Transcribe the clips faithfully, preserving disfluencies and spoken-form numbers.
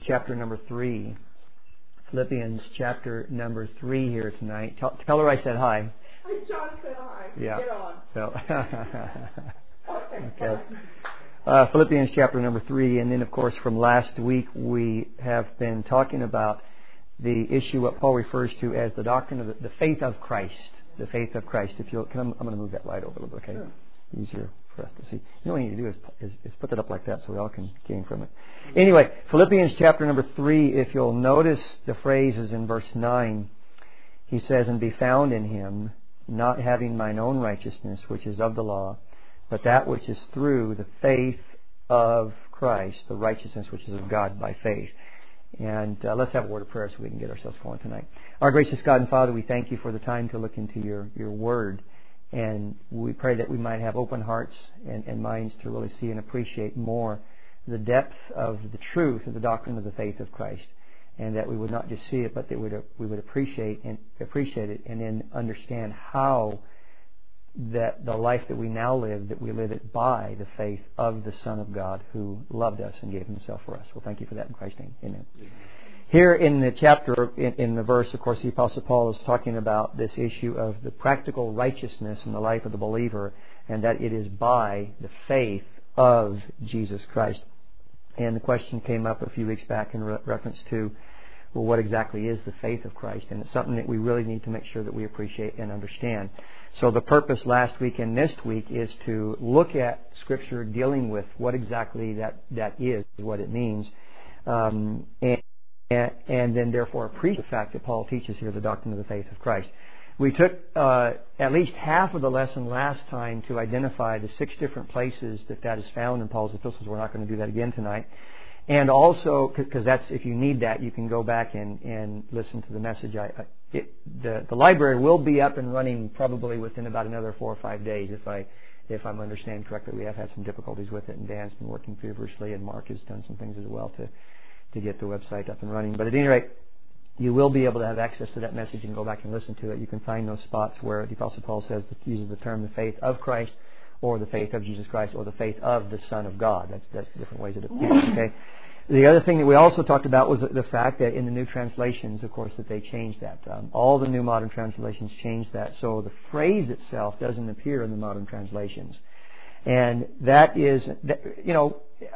chapter number three. Philippians chapter number three here tonight. Tell, tell her I said hi. Hi, John said hi. Yeah. Get on. So, okay. okay. Uh, Philippians chapter number three, and then of course from last week we have been talking about the issue what Paul refers to as the doctrine of the, the faith of Christ. The faith of Christ. If you, can I'm, I'm going to move that light over a little bit, okay? Sure. Easier for us to see. You know what you need to do is, is, is put that up like that so we all can gain from it. Anyway, Philippians chapter number three, if you'll notice the phrase is in verse nine. He says, "And be found in him, not having mine own righteousness, which is of the law, but that which is through the faith of Christ, the righteousness which is of God by faith." And uh, let's have a word of prayer so we can get ourselves going tonight. Our gracious God and Father, we thank you for the time to look into your, your word. And we pray that we might have open hearts and, and minds to really see and appreciate more the depth of the truth of the doctrine of the faith of Christ. And that we would not just see it, but that we would, we would appreciate and appreciate it and then understand how that the life that we now live, that we live it by the faith of the Son of God who loved us and gave himself for us. Well, thank you for that in Christ's name. Amen. Amen. Here in the chapter, in, in the verse, of course, the Apostle Paul is talking about this issue of the practical righteousness in the life of the believer, and that it is by the faith of Jesus Christ. And the question came up a few weeks back in re- reference to, well, what exactly is the faith of Christ? And it's something that we really need to make sure that we appreciate and understand. So the purpose last week and this week is to look at Scripture dealing with what exactly that, that is, what it means, um, and, and then therefore appreciate the fact that Paul teaches here the doctrine of the faith of Christ. We took uh, at least half of the lesson last time to identify the six different places that that is found in Paul's epistles. We're not going to do that again tonight. And also, because that's, if you need that, you can go back and, and listen to the message. I, I, it, the, the library will be up and running probably within about another four or five days, if I, if I'm understanding correctly. We have had some difficulties with it, and Dan's been working feverishly, and Mark has done some things as well to, to get the website up and running. But at any rate, you will be able to have access to that message and go back and listen to it. You can find those spots where the Apostle Paul says that uses the term the faith of Christ, or the faith of Jesus Christ, or the faith of the Son of God. That's that's the different ways that it appears. Okay. The other thing that we also talked about was the fact that in the new translations, of course, that they changed that. Um, all the new modern translations changed that, so the phrase itself doesn't appear in the modern translations, and that is, you know,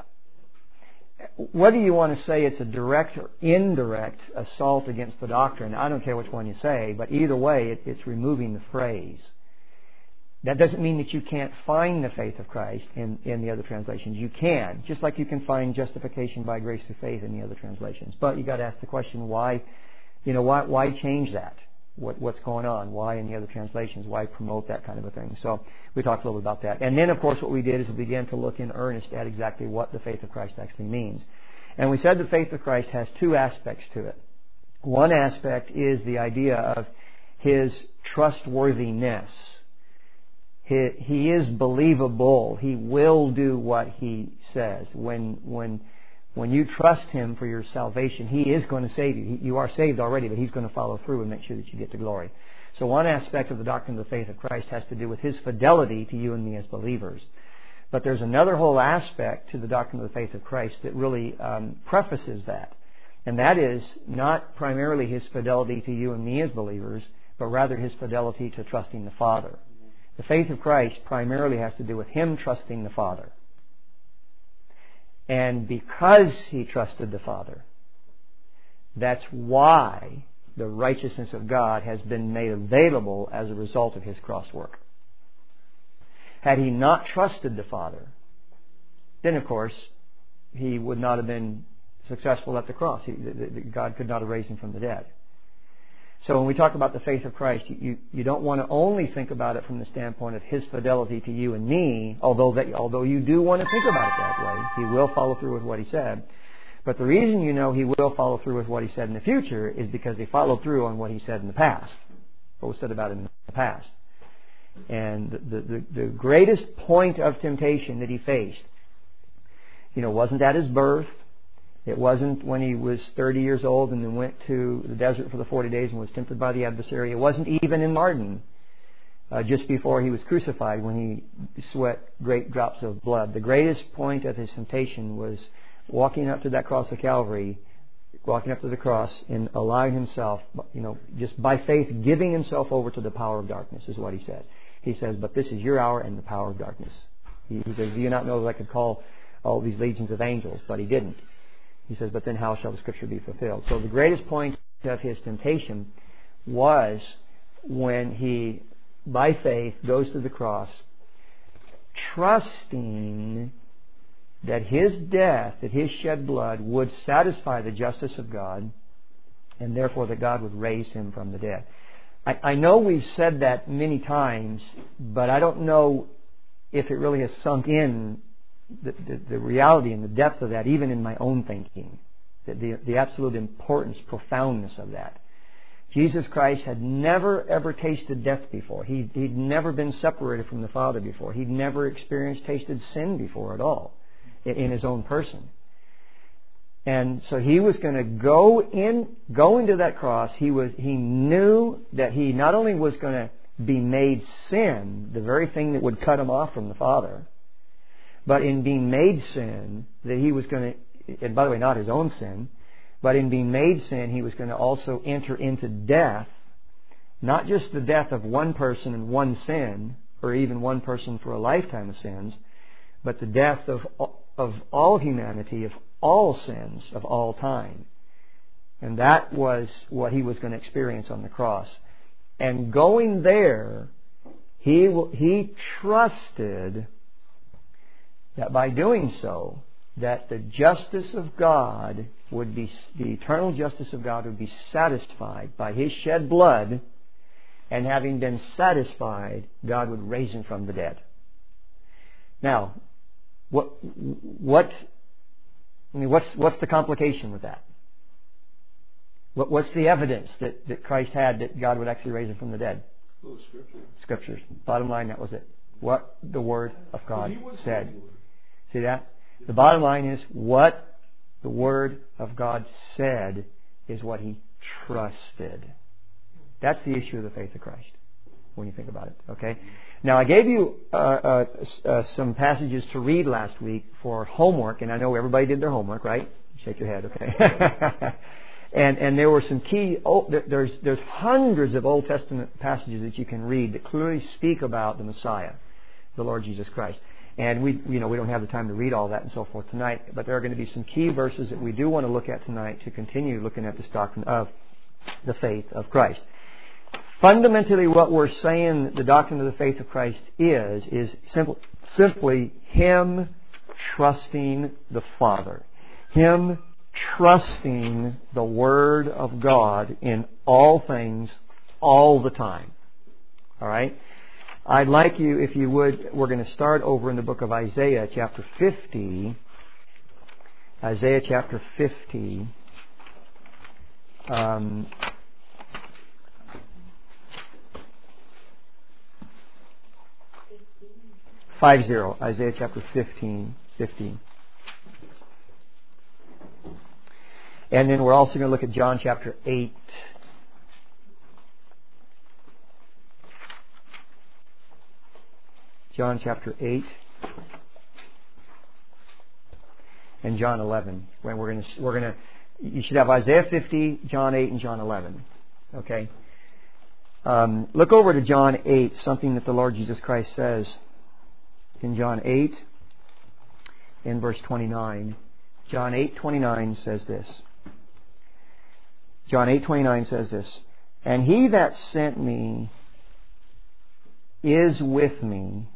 whether you want to say it's a direct or indirect assault against the doctrine, I don't care which one you say, but either way, it, it's removing the phrase. That doesn't mean that you can't find the faith of Christ in, in the other translations. You can, just like you can find justification by grace through faith in the other translations. But you got to ask the question, why, you know, why, why change that? What, what's going on? Why in the other translations? Why promote that kind of a thing? So we talked a little bit about that. And then, of course, what we did is we began to look in earnest at exactly what the faith of Christ actually means. And we said the faith of Christ has two aspects to it. One aspect is the idea of His trustworthiness. He, he is believable. He will do what He says. When, when, when you trust Him for your salvation, He is going to save you. He, you are saved already, but He's going to follow through and make sure that you get to glory. So one aspect of the doctrine of the faith of Christ has to do with His fidelity to you and me as believers. But there's another whole aspect to the doctrine of the faith of Christ that really um, prefaces that. And that is not primarily His fidelity to you and me as believers, but rather His fidelity to trusting the Father. The faith of Christ primarily has to do with Him trusting the Father. And because He trusted the Father, that's why the righteousness of God has been made available as a result of His cross work. Had He not trusted the Father, then of course He would not have been successful at the cross. He, the, the, God could not have raised Him from the dead. So when we talk about the faith of Christ, you, you don't want to only think about it from the standpoint of His fidelity to you and me, although that, although you do want to think about it that way. He will follow through with what He said. But the reason you know He will follow through with what He said in the future is because He followed through on what He said in the past, what was said about Him in the past. And the, the, the greatest point of temptation that He faced, you know, wasn't at His birth. It wasn't when He was thirty years old and then went to the desert for the forty days and was tempted by the adversary. It wasn't even in Martin, uh, just before He was crucified, when He sweat great drops of blood. The greatest point of His temptation was walking up to that cross of Calvary walking up to the cross and allowing himself, you know, just by faith, giving himself over to the power of darkness is what he says. He says, but this is your hour and the power of darkness. He, he says, do you not know that I could call all these legions of angels? But he didn't. He says, but then how shall the Scripture be fulfilled? So the greatest point of his temptation was when he, by faith, goes to the cross, trusting that his death, that his shed blood would satisfy the justice of God, and therefore that God would raise him from the dead. I, I know we've said that many times, but I don't know if it really has sunk in the, the, the reality and the depth of that, even in my own thinking, the, the, the absolute importance, profoundness of that. Jesus Christ had never ever tasted death before. He, he'd never been separated from the Father before. He'd never experienced, tasted sin before at all in, in his own person. And so he was going to go in, go into that cross. He was, he knew that he not only was going to be made sin, the very thing that would cut him off from the Father, but in being made sin, that he was going to, and by the way, not his own sin, but in being made sin, he was going to also enter into death, not just the death of one person and one sin, or even one person for a lifetime of sins, but the death of of all humanity, of all sins, of all time. And that was what he was going to experience on the cross. And going there, he he trusted that by doing so, that the justice of God would be, the eternal justice of God would be satisfied by his shed blood, and having been satisfied, God would raise him from the dead. Now, what what I mean, what's what's the complication with that? What what's the evidence that, that Christ had that God would actually raise him from the dead? Oh, Scripture. Scriptures. Bottom line, that was it. What the Word of God said. See that? The bottom line is what the Word of God said is what he trusted. That's the issue of the faith of Christ, when you think about it. Okay? Now, I gave you uh, uh, uh, some passages to read last week for homework, and I know everybody did their homework, right? Shake your head, okay? and and there were some key. Oh, there's there's hundreds of Old Testament passages that you can read that clearly speak about the Messiah, the Lord Jesus Christ. And we, you know, we don't have the time to read all that and so forth tonight, but there are going to be some key verses that we do want to look at tonight to continue looking at this doctrine of the faith of Christ. Fundamentally, what we're saying the doctrine of the faith of Christ is, is simple, simply Him trusting the Father. Him trusting the Word of God in all things, all the time. All right? I'd like you, if you would, we're going to start over in the book of Isaiah, chapter fifty. Isaiah chapter fifty. Um, Five zero. Isaiah chapter fifteen. Fifteen. And then we're also going to look at John chapter eight. John chapter eight and John eleven. When we're going to, we're going to, you should have Isaiah fifty, John eight, and John eleven. Okay. Um, look over to John eight, something that the Lord Jesus Christ says in John eight, in verse twenty-nine. John eight twenty-nine says this. John eight twenty-nine says this. And he that sent me is with me.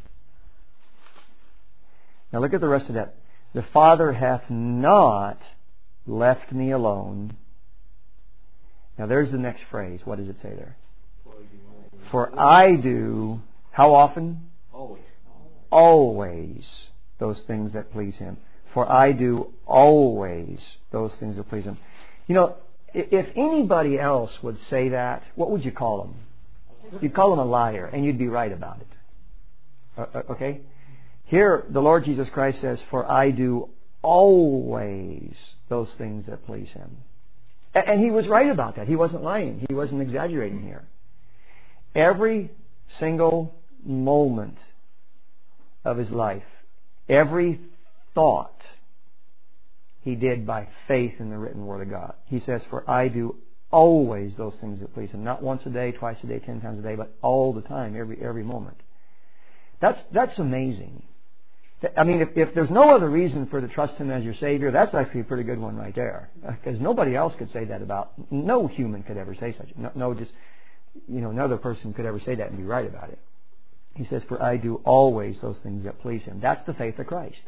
Now look at the rest of that. The Father hath not left me alone. Now there's the next phrase. What does it say there? For I do, how often? Always. Always those things that please Him. For I do always those things that please Him. You know, if anybody else would say that, what would you call them? You'd call them a liar, and you'd be right about it. Uh, okay? Here, the Lord Jesus Christ says, for I do always those things that please Him. And He was right about that. He wasn't lying. He wasn't exaggerating here. Every single moment of His life, every thought, He did by faith in the written Word of God. He says, for I do always those things that please Him. Not once a day, twice a day, ten times a day, but all the time, every every moment. That's that's amazing. I mean, if, if there's no other reason for to trust Him as your Savior, that's actually a pretty good one right there. Because nobody else could say that about, no human could ever say such. No, no, just, you know, another person could ever say that and be right about it. He says, for I do always those things that please Him. That's the faith of Christ.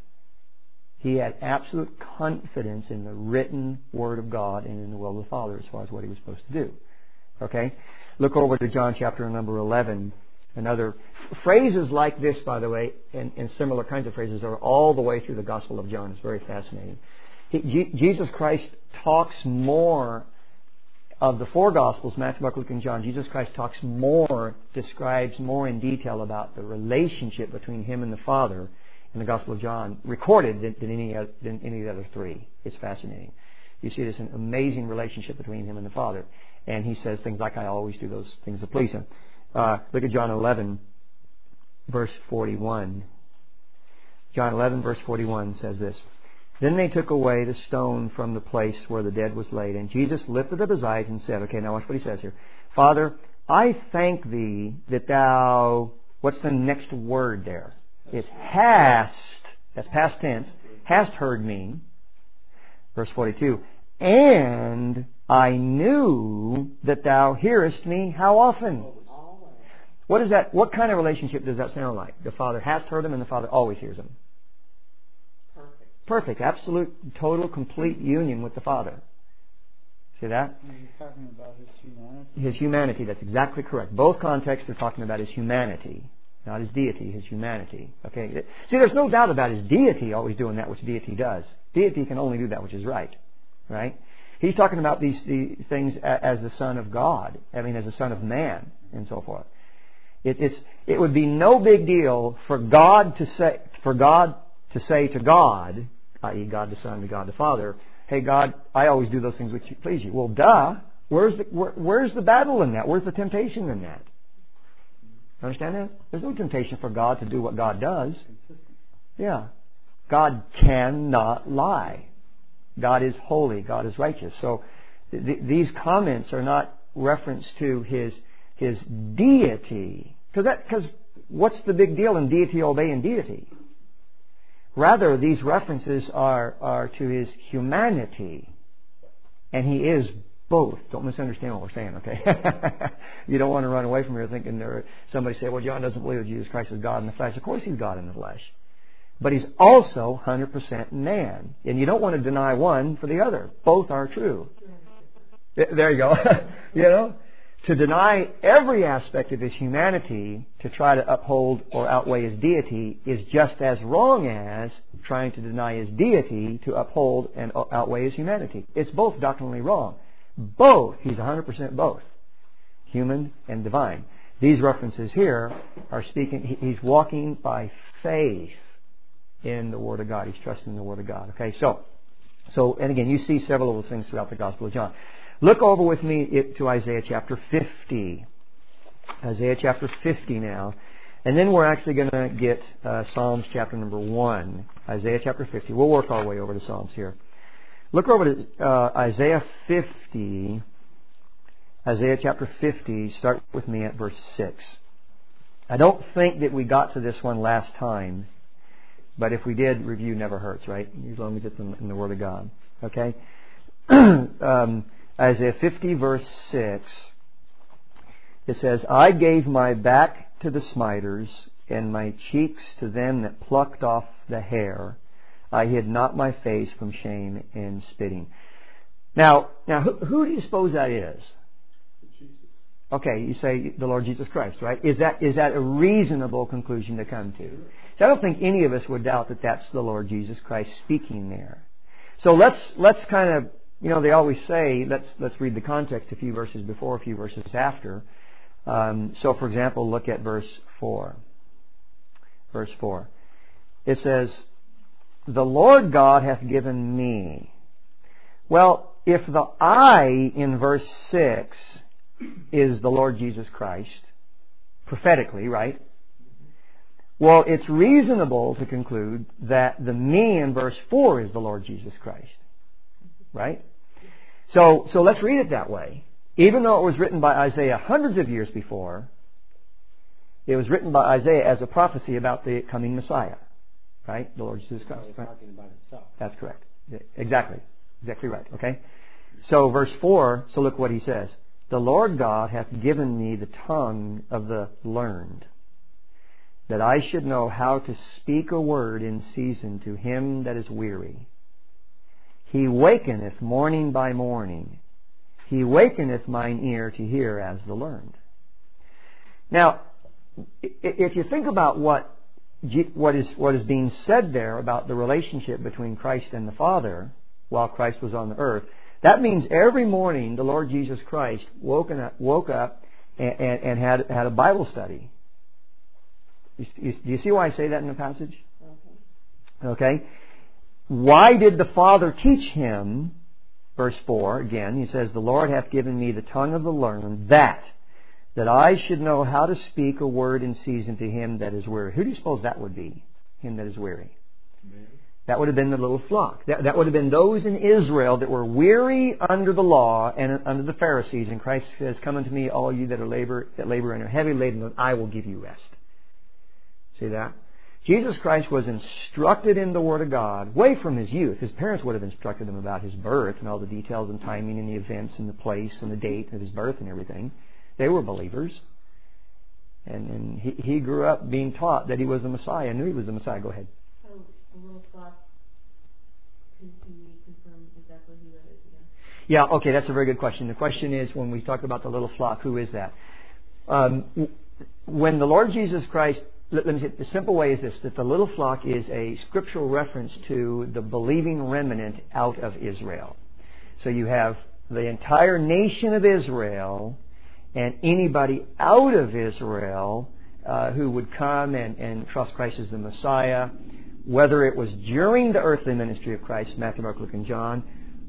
He had absolute confidence in the written Word of God and in the will of the Father as far as what He was supposed to do. Okay? Look over to John chapter number eleven. Another phrases like this, by the way, and, and similar kinds of phrases are all the way through the Gospel of John. It's very fascinating. He, G, Jesus Christ talks more of the four Gospels, Matthew, Mark, Luke, and John. Jesus Christ talks more, describes more in detail about the relationship between Him and the Father in the Gospel of John, recorded than, than, any, than any of the other three. It's fascinating. You see this an amazing relationship between Him and the Father. And He says things like, I always do those things that please Him. Uh, look at John eleven, verse forty-one. John eleven, verse forty-one says this. Then they took away the stone from the place where the dead was laid. And Jesus lifted up His eyes and said, okay, now watch what He says here. Father, I thank Thee that Thou, what's the next word there? It's hast, that's past tense, hast heard me. Verse forty-two. And I knew that Thou hearest me how often? What is that? What kind of relationship does that sound like? The Father has heard Him and the Father always hears Him. Perfect. Perfect. Absolute, total, complete union with the Father. See that? He's talking about His humanity. His humanity, that's exactly correct. Both contexts are talking about His humanity. Not His deity, His humanity. Okay. See, there's no doubt about His deity always doing that which deity does. Deity can only do that which is right. Right? He's talking about these, these things as the Son of God. I mean, as the Son of Man and so forth. It, it's, it would be no big deal for God to say, for God to say to God, that is God the Son to God the Father, hey God, I always do those things which please you. Well, duh. Where's the, where, where's the battle in that? Where's the temptation in that? Understand that? There's no temptation for God to do what God does. Yeah. God cannot lie. God is holy. God is righteous. So th- these comments are not reference to His His deity. Because that, because what's the big deal in deity obeying deity? Rather, these references are, are to His humanity. And He is both. Don't misunderstand what we're saying, okay? You don't want to run away from here thinking there somebody say, well, John doesn't believe that Jesus Christ is God in the flesh. Of course He's God in the flesh. But He's also one hundred percent man. And you don't want to deny one for the other. Both are true. There you go. You know? To deny every aspect of His humanity to try to uphold or outweigh His deity is just as wrong as trying to deny His deity to uphold and outweigh His humanity. It's both doctrinally wrong. Both. He's one hundred percent both. Human and divine. These references here are speaking, He's walking by faith in the Word of God. He's trusting the Word of God. Okay, so, so, and again, you see several of those things throughout the Gospel of John. Look over with me to Isaiah chapter fifty. Isaiah chapter fifty now. And then we're actually going to get uh, Psalms chapter number one. Isaiah chapter fifty. We'll work our way over to Psalms here. Look over to uh, Isaiah fifty. Isaiah chapter fifty. Start with me at verse six. I don't think that we got to this one last time. But if we did, review never hurts, right? As long as it's in, in the Word of God. Okay? um, Isaiah fifty verse six, it says, I gave my back to the smiters, and my cheeks to them that plucked off the hair. I hid not my face from shame and spitting. Now, now who, who do you suppose that is? Jesus. Okay, you say the Lord Jesus Christ, right? Is that is that a reasonable conclusion to come to? So I don't think any of us would doubt that that's the Lord Jesus Christ speaking there. So let's let's kind of, you know, they always say, let's let's read the context a few verses before, a few verses after. Um, so, for example, look at verse four. Verse four. It says, the Lord God hath given me. Well, if the I in verse six is the Lord Jesus Christ, prophetically, right? Well, it's reasonable to conclude that the me in verse four is the Lord Jesus Christ. right? So, so let's read it that way. Even though it was written by Isaiah hundreds of years before, it was written by Isaiah as a prophecy about the coming Messiah, right? The Lord Jesus Christ. It's Right? talking about itself. That's correct. Exactly. Exactly right. Okay? So verse four, so look what he says. The Lord God hath given me the tongue of the learned, that I should know how to speak a word in season to him that is weary. He wakeneth morning by morning. He wakeneth mine ear to hear as the learned. Now, if you think about what what is what is being said there about the relationship between Christ and the Father while Christ was on the earth, that means every morning the Lord Jesus Christ woke up, woke up and, and, and had had a Bible study. You, you, do you see why I say that in the passage? Okay. Why did the Father teach him? Verse four, again, he says, the Lord hath given me the tongue of the learned, that, that I should know how to speak a word in season to him that is weary. Who do you suppose that would be? Him that is weary. Mary. That would have been the little flock. That, that would have been those in Israel that were weary under the law and under the Pharisees. And Christ says, come unto me, all you that are labor, that labor and are heavy laden, and I will give you rest. See that? Jesus Christ was instructed in the Word of God way from his youth. His parents would have instructed him about his birth and all the details and timing and the events and the place and the date of his birth and everything. They were believers. And, and he, he grew up being taught that he was the Messiah, knew he was the Messiah. Go ahead. So, a little flock, can, can you confirm exactly who that is again? Yeah, okay, that's a very good question. The question is, when we talk about the little flock, who is that? Um, when the Lord Jesus Christ, let, let me say, the simple way is this, that the little flock is a scriptural reference to the believing remnant out of Israel. So you have the entire nation of Israel and anybody out of Israel uh, who would come and, and trust Christ as the Messiah, whether it was during the earthly ministry of Christ, Matthew, Mark, Luke, and John,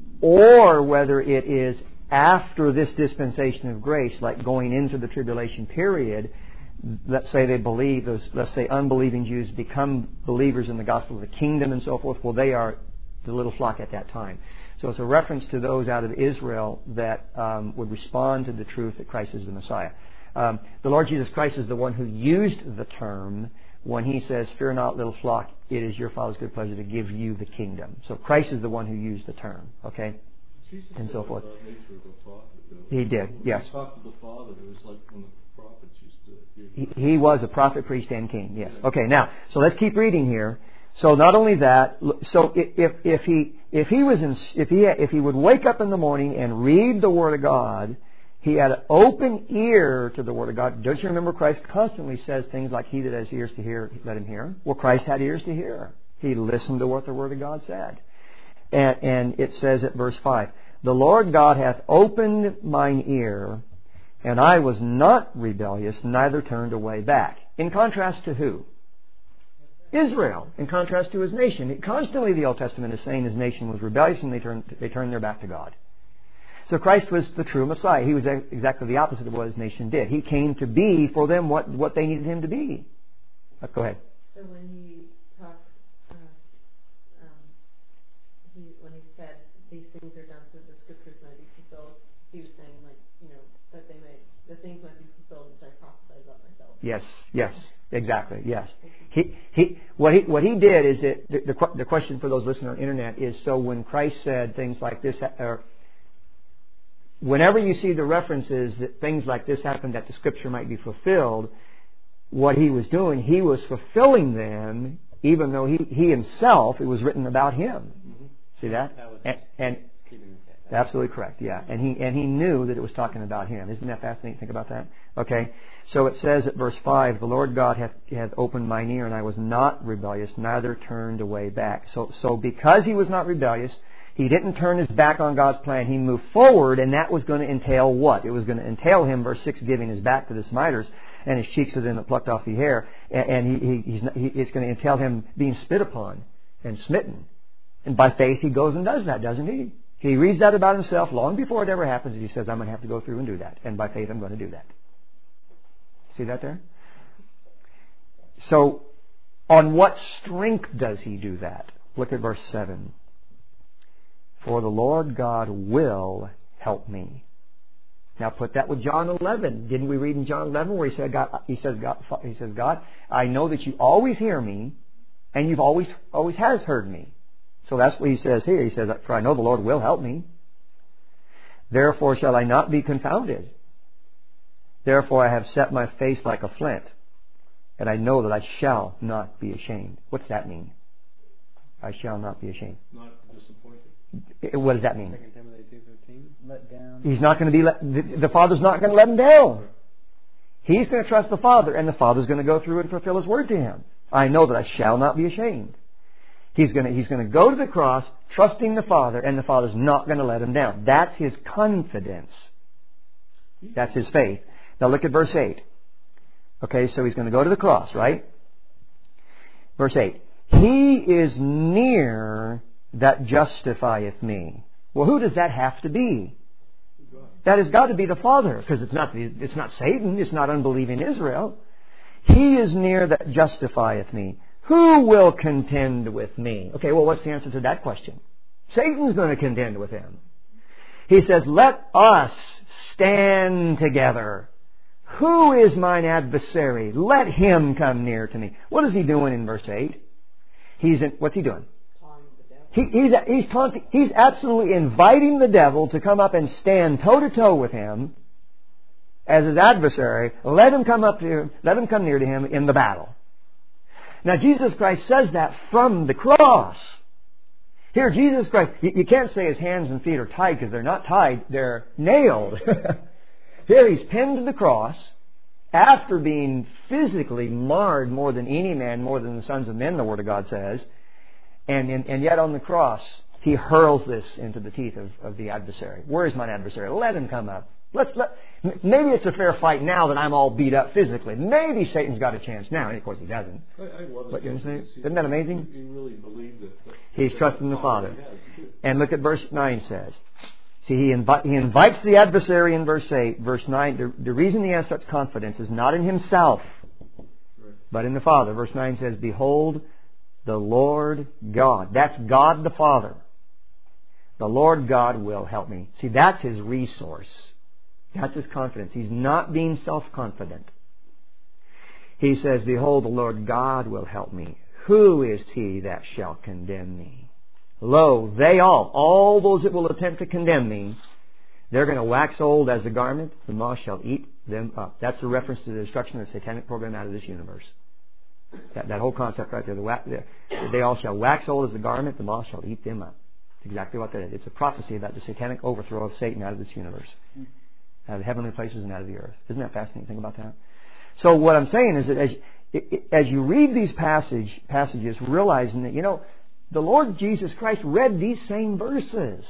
or whether it is after this dispensation of grace, like going into the tribulation period. Let's say they believe, those, let's say unbelieving Jews become believers in the gospel of the kingdom and so forth. Well, they are the little flock at that time. So it's a reference to those out of Israel that um, would respond to the truth that Christ is the Messiah. Um, the Lord Jesus Christ is the one who used the term when he says, fear not, little flock, it is your Father's good pleasure to give you the kingdom. So Christ is the one who used the term, okay? Jesus and so forth. About nature of the prophet, he did, when yes. He talked to the Father, it was like when the prophets used to hear. He, he was a prophet, priest, and king, yes. Okay, now, so let's keep reading here. So not only that, so if if he if he was in, if he if he would wake up in the morning and read the Word of God, he had an open ear to the Word of God. Don't you remember Christ constantly says things like, "He that has ears to hear, let him hear." Well, Christ had ears to hear. He listened to what the Word of God said, and and it says at verse five, "The Lord God hath opened mine ear, and I was not rebellious, neither turned away back." In contrast to who? Israel, in contrast to his nation. Constantly the Old Testament is saying his nation was rebellious and they turned, they turned their back to God. So Christ was the true Messiah. He was exactly the opposite of what his nation did. He came to be for them what, what they needed him to be. Uh, go ahead. So when he talked, uh, um, he, when he said these things are done so the scriptures might be fulfilled, he was saying, like, you know, that they might, the things might be fulfilled which I prophesied about myself. Yes, yes, exactly, yes. He, he, what he, what he did is that the, the, the question for those listening on the internet is, so when Christ said things like this, or whenever you see the references that things like this happened that the Scripture might be fulfilled, what he was doing, he was fulfilling them, even though he, he himself, it was written about him. Mm-hmm. See that? That was and, and absolutely correct, yeah. And he and he knew that it was talking about him. Isn't that fascinating? Think about that. Okay. So it says at verse five, "The Lord God hath, hath opened mine ear, and I was not rebellious, neither turned away back." So so because he was not rebellious, he didn't turn his back on God's plan. He moved forward, and that was going to entail what? It was going to entail him, verse six, giving his back to the smiters, and his cheeks to them that plucked off the hair. And, and he, he, he's, he, it's going to entail him being spit upon and smitten. And by faith, he goes and does that, doesn't he? He reads that about himself long before it ever happens. He says, I'm going to have to go through and do that. And by faith, I'm going to do that. See that there? So, on what strength does he do that? Look at verse seven. For the Lord God will help me. Now put that with John eleven. Didn't we read in John eleven where he said, God, he says, God, he says, God, I know that you always hear me, and you've always, always has heard me. So that's what he says here. He says, for I know the Lord will help me. Therefore shall I not be confounded. Therefore I have set my face like a flint, and I know that I shall not be ashamed. What's that mean? I shall not be ashamed. Not disappointed. What does that mean? Second Timothy two fifteen. Let down. He's not going to be let, the, the Father's not going to let him down. He's going to trust the Father, and the Father's going to go through and fulfill His word to him. I know that I shall not be ashamed. He's going to, he's going to go to the cross, trusting the Father, and the Father's not going to let him down. That's his confidence. That's his faith. Now look at verse eight. Okay, so he's going to go to the cross, right? Verse eight. He is near that justifieth me. Well, who does that have to be? That has got to be the Father, because it's not, it's not Satan, it's not unbelieving Israel. He is near that justifieth me. Who will contend with me? Okay, well, what's the answer to that question? Satan's going to contend with him. He says, let us stand together. Who is mine adversary? Let him come near to me. What is he doing in verse eight? He's in, what's he doing? He, he's, he's, taunting, he's absolutely inviting the devil to come up and stand toe-to-toe with him as his adversary. Let him come up to him, let him come near to him in the battle. Now, Jesus Christ says that from the cross. Here, Jesus Christ, you, you can't say his hands and feet are tied because they're not tied, they're nailed. Here, he's pinned to the cross after being physically marred more than any man, more than the sons of men, the Word of God says. And, and, and yet on the cross, he hurls this into the teeth of, of the adversary. Where is my adversary? Let him come up. Let's let. Maybe it's a fair fight now that I'm all beat up physically. Maybe Satan's got a chance now. And of course he doesn't. I, I love But it. you understand? Isn't that amazing? He really believed that. that He's that trusting the Father. He has. And look at verse nine says. See, he, invi- he invites the adversary in verse eight. Verse nine, the, the reason he has such confidence is not in himself, Right. but in the Father. Verse nine says, behold, the Lord God. That's God the Father. The Lord God will help me. See, that's his resource. That's his confidence. He's not being self-confident. He says, behold, the Lord God will help me. Who is he that shall condemn me? Lo, they all, all those that will attempt to condemn me, they're going to wax old as a garment. The moth shall eat them up. That's a reference to the destruction of the satanic program out of this universe. That, that whole concept right there, the wax, the, they all shall wax old as a garment, the moth shall eat them up. It's exactly what that is. It's a prophecy about the satanic overthrow of Satan out of this universe, out of the heavenly places and out of the earth. Isn't that fascinating? Think about that. So what I'm saying is that as, as you read these passage, passages, realizing that, you know, the Lord Jesus Christ read these same verses.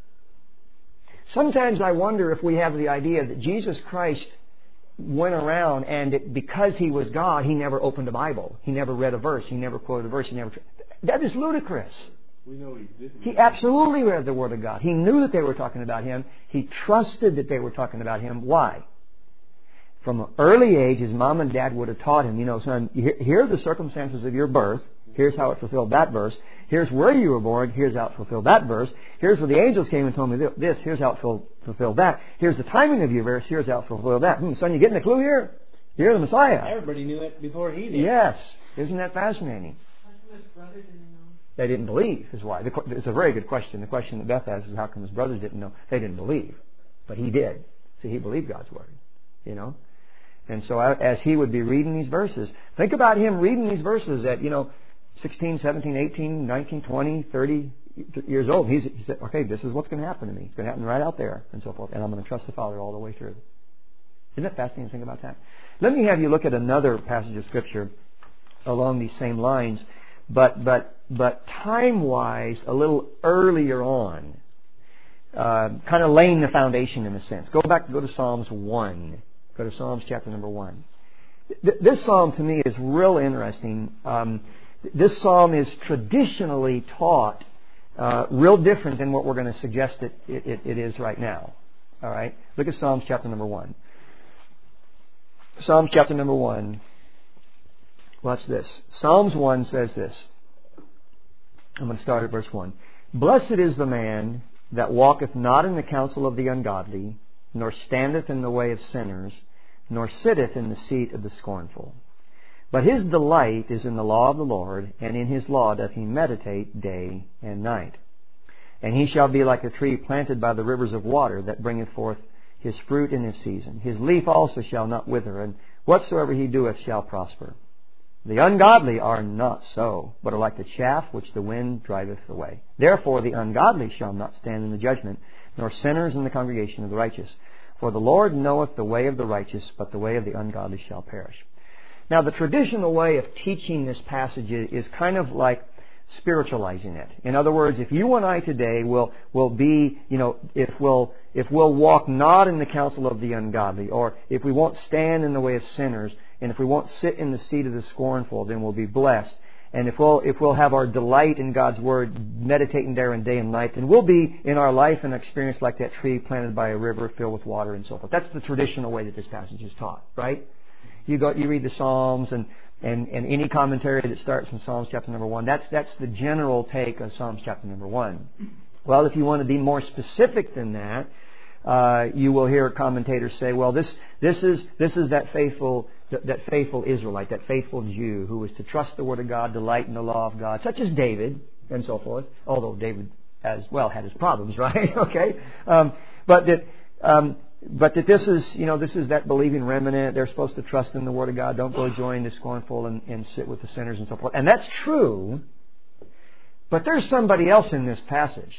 Sometimes I wonder if we have the idea that Jesus Christ went around and it, because He was God, He never opened a Bible. He never read a verse. He never quoted a verse. He never. That is ludicrous. We know He didn't. He absolutely read the Word of God. He knew that they were talking about Him. He trusted that they were talking about Him. Why? From an early age, his mom and dad would have taught him, you know, son, here are the circumstances of your birth. Here's how it fulfilled that verse. Here's where you were born. Here's how it fulfilled that verse. Here's where the angels came and told me this. Here's how it fulfilled that. Here's the timing of your verse. Here's how it fulfilled that. Hmm, son, you getting the clue here? You're the Messiah. Everybody knew it before he did. Yes. Isn't that fascinating? How come his brother didn't know? They didn't believe, is why. It's a very good question. The question that Beth has is how come his brothers didn't know? They didn't believe. But he did. See, he believed God's Word. You know? And so as he would be reading these verses, think about him reading these verses at, you know, sixteen, seventeen, eighteen, nineteen, twenty, thirty years old. He's, he said, okay, this is what's going to happen to me. It's going to happen right out there and so forth. And I'm going to trust the Father all the way through. Isn't that fascinating to think about that? Let me have you look at another passage of Scripture along these same lines, but but but time-wise, a little earlier on, uh, kind of laying the foundation in a sense. Go back, go to Psalms one. Go to Psalms chapter number one. Th- this psalm to me is real interesting. Um, this psalm is traditionally taught uh, real different than what we're going to suggest it, it, it is right now. All right? Look at Psalms chapter number one. Psalms chapter number one. Watch this. Psalms one says this. I'm going to start at verse one. Blessed is the man that walketh not in the counsel of the ungodly, nor standeth in the way of sinners, nor sitteth in the seat of the scornful. But his delight is in the law of the Lord, and in his law doth he meditate day and night. And he shall be like a tree planted by the rivers of water, that bringeth forth his fruit in his season. His leaf also shall not wither, and whatsoever he doeth shall prosper. The ungodly are not so, but are like the chaff which the wind driveth away. Therefore the ungodly shall not stand in the judgment, nor sinners in the congregation of the righteous. For the Lord knoweth the way of the righteous, but the way of the ungodly shall perish. Now, the traditional way of teaching this passage is kind of like spiritualizing it. In other words, if you and I today will will be, you know, if we'll if we'll walk not in the counsel of the ungodly, or if we won't stand in the way of sinners, and if we won't sit in the seat of the scornful, then we'll be blessed. And if we'll if we'll have our delight in God's Word, meditating therein day and night, then we'll be in our life and experience like that tree planted by a river filled with water and so forth. That's the traditional way that this passage is taught, right? You go, you read the Psalms and, and, and any commentary that starts in Psalms chapter number one. That's that's the general take of Psalms chapter number one. Well, if you want to be more specific than that, uh, you will hear commentators say, well, this this is this is that faithful that, that faithful Israelite, that faithful Jew who was to trust the Word of God, delight in the law of God, such as David and so forth. Although David as well had his problems, right? okay, um, but that. Um, But that this is, you know, this is that believing remnant. They're supposed to trust in the Word of God. Don't go join the scornful and, and sit with the sinners and so forth. And that's true. But there's somebody else in this passage.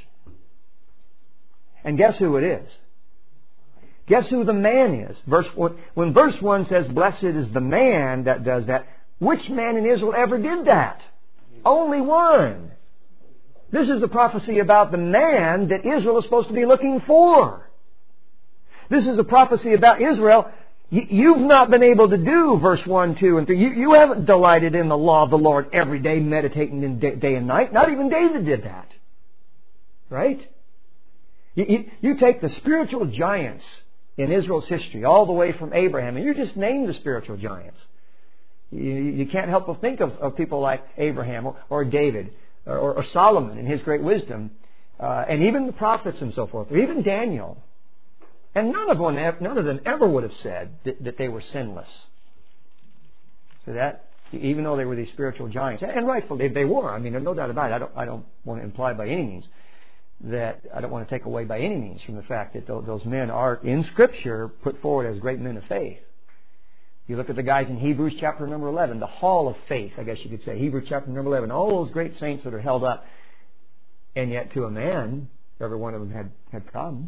And guess who it is? Guess who the man is? Verse when verse one says, "Blessed is the man that does that," which man in Israel ever did that? Only one. This is the prophecy about the man that Israel is supposed to be looking for. This is a prophecy about Israel. You've not been able to do verse one, two, and three. You, you haven't delighted in the law of the Lord every day, meditating in day, day and night. Not even David did that. Right? You, you, you take the spiritual giants in Israel's history, all the way from Abraham, and you just name the spiritual giants. You, you can't help but think of, of people like Abraham or, or David or, or Solomon in his great wisdom, uh, and even the prophets and so forth, or even Daniel. And none of them, none of them ever would have said that, that they were sinless. So that, even though they were these spiritual giants, and rightfully they were. I mean, there's no doubt about it. I don't, I don't want to imply by any means that I don't want to take away by any means from the fact that those men are in Scripture put forward as great men of faith. You look at the guys in Hebrews chapter number eleven, the hall of faith, I guess you could say. Hebrews chapter number eleven, all those great saints that are held up, and yet to a man, every one of them had had problems.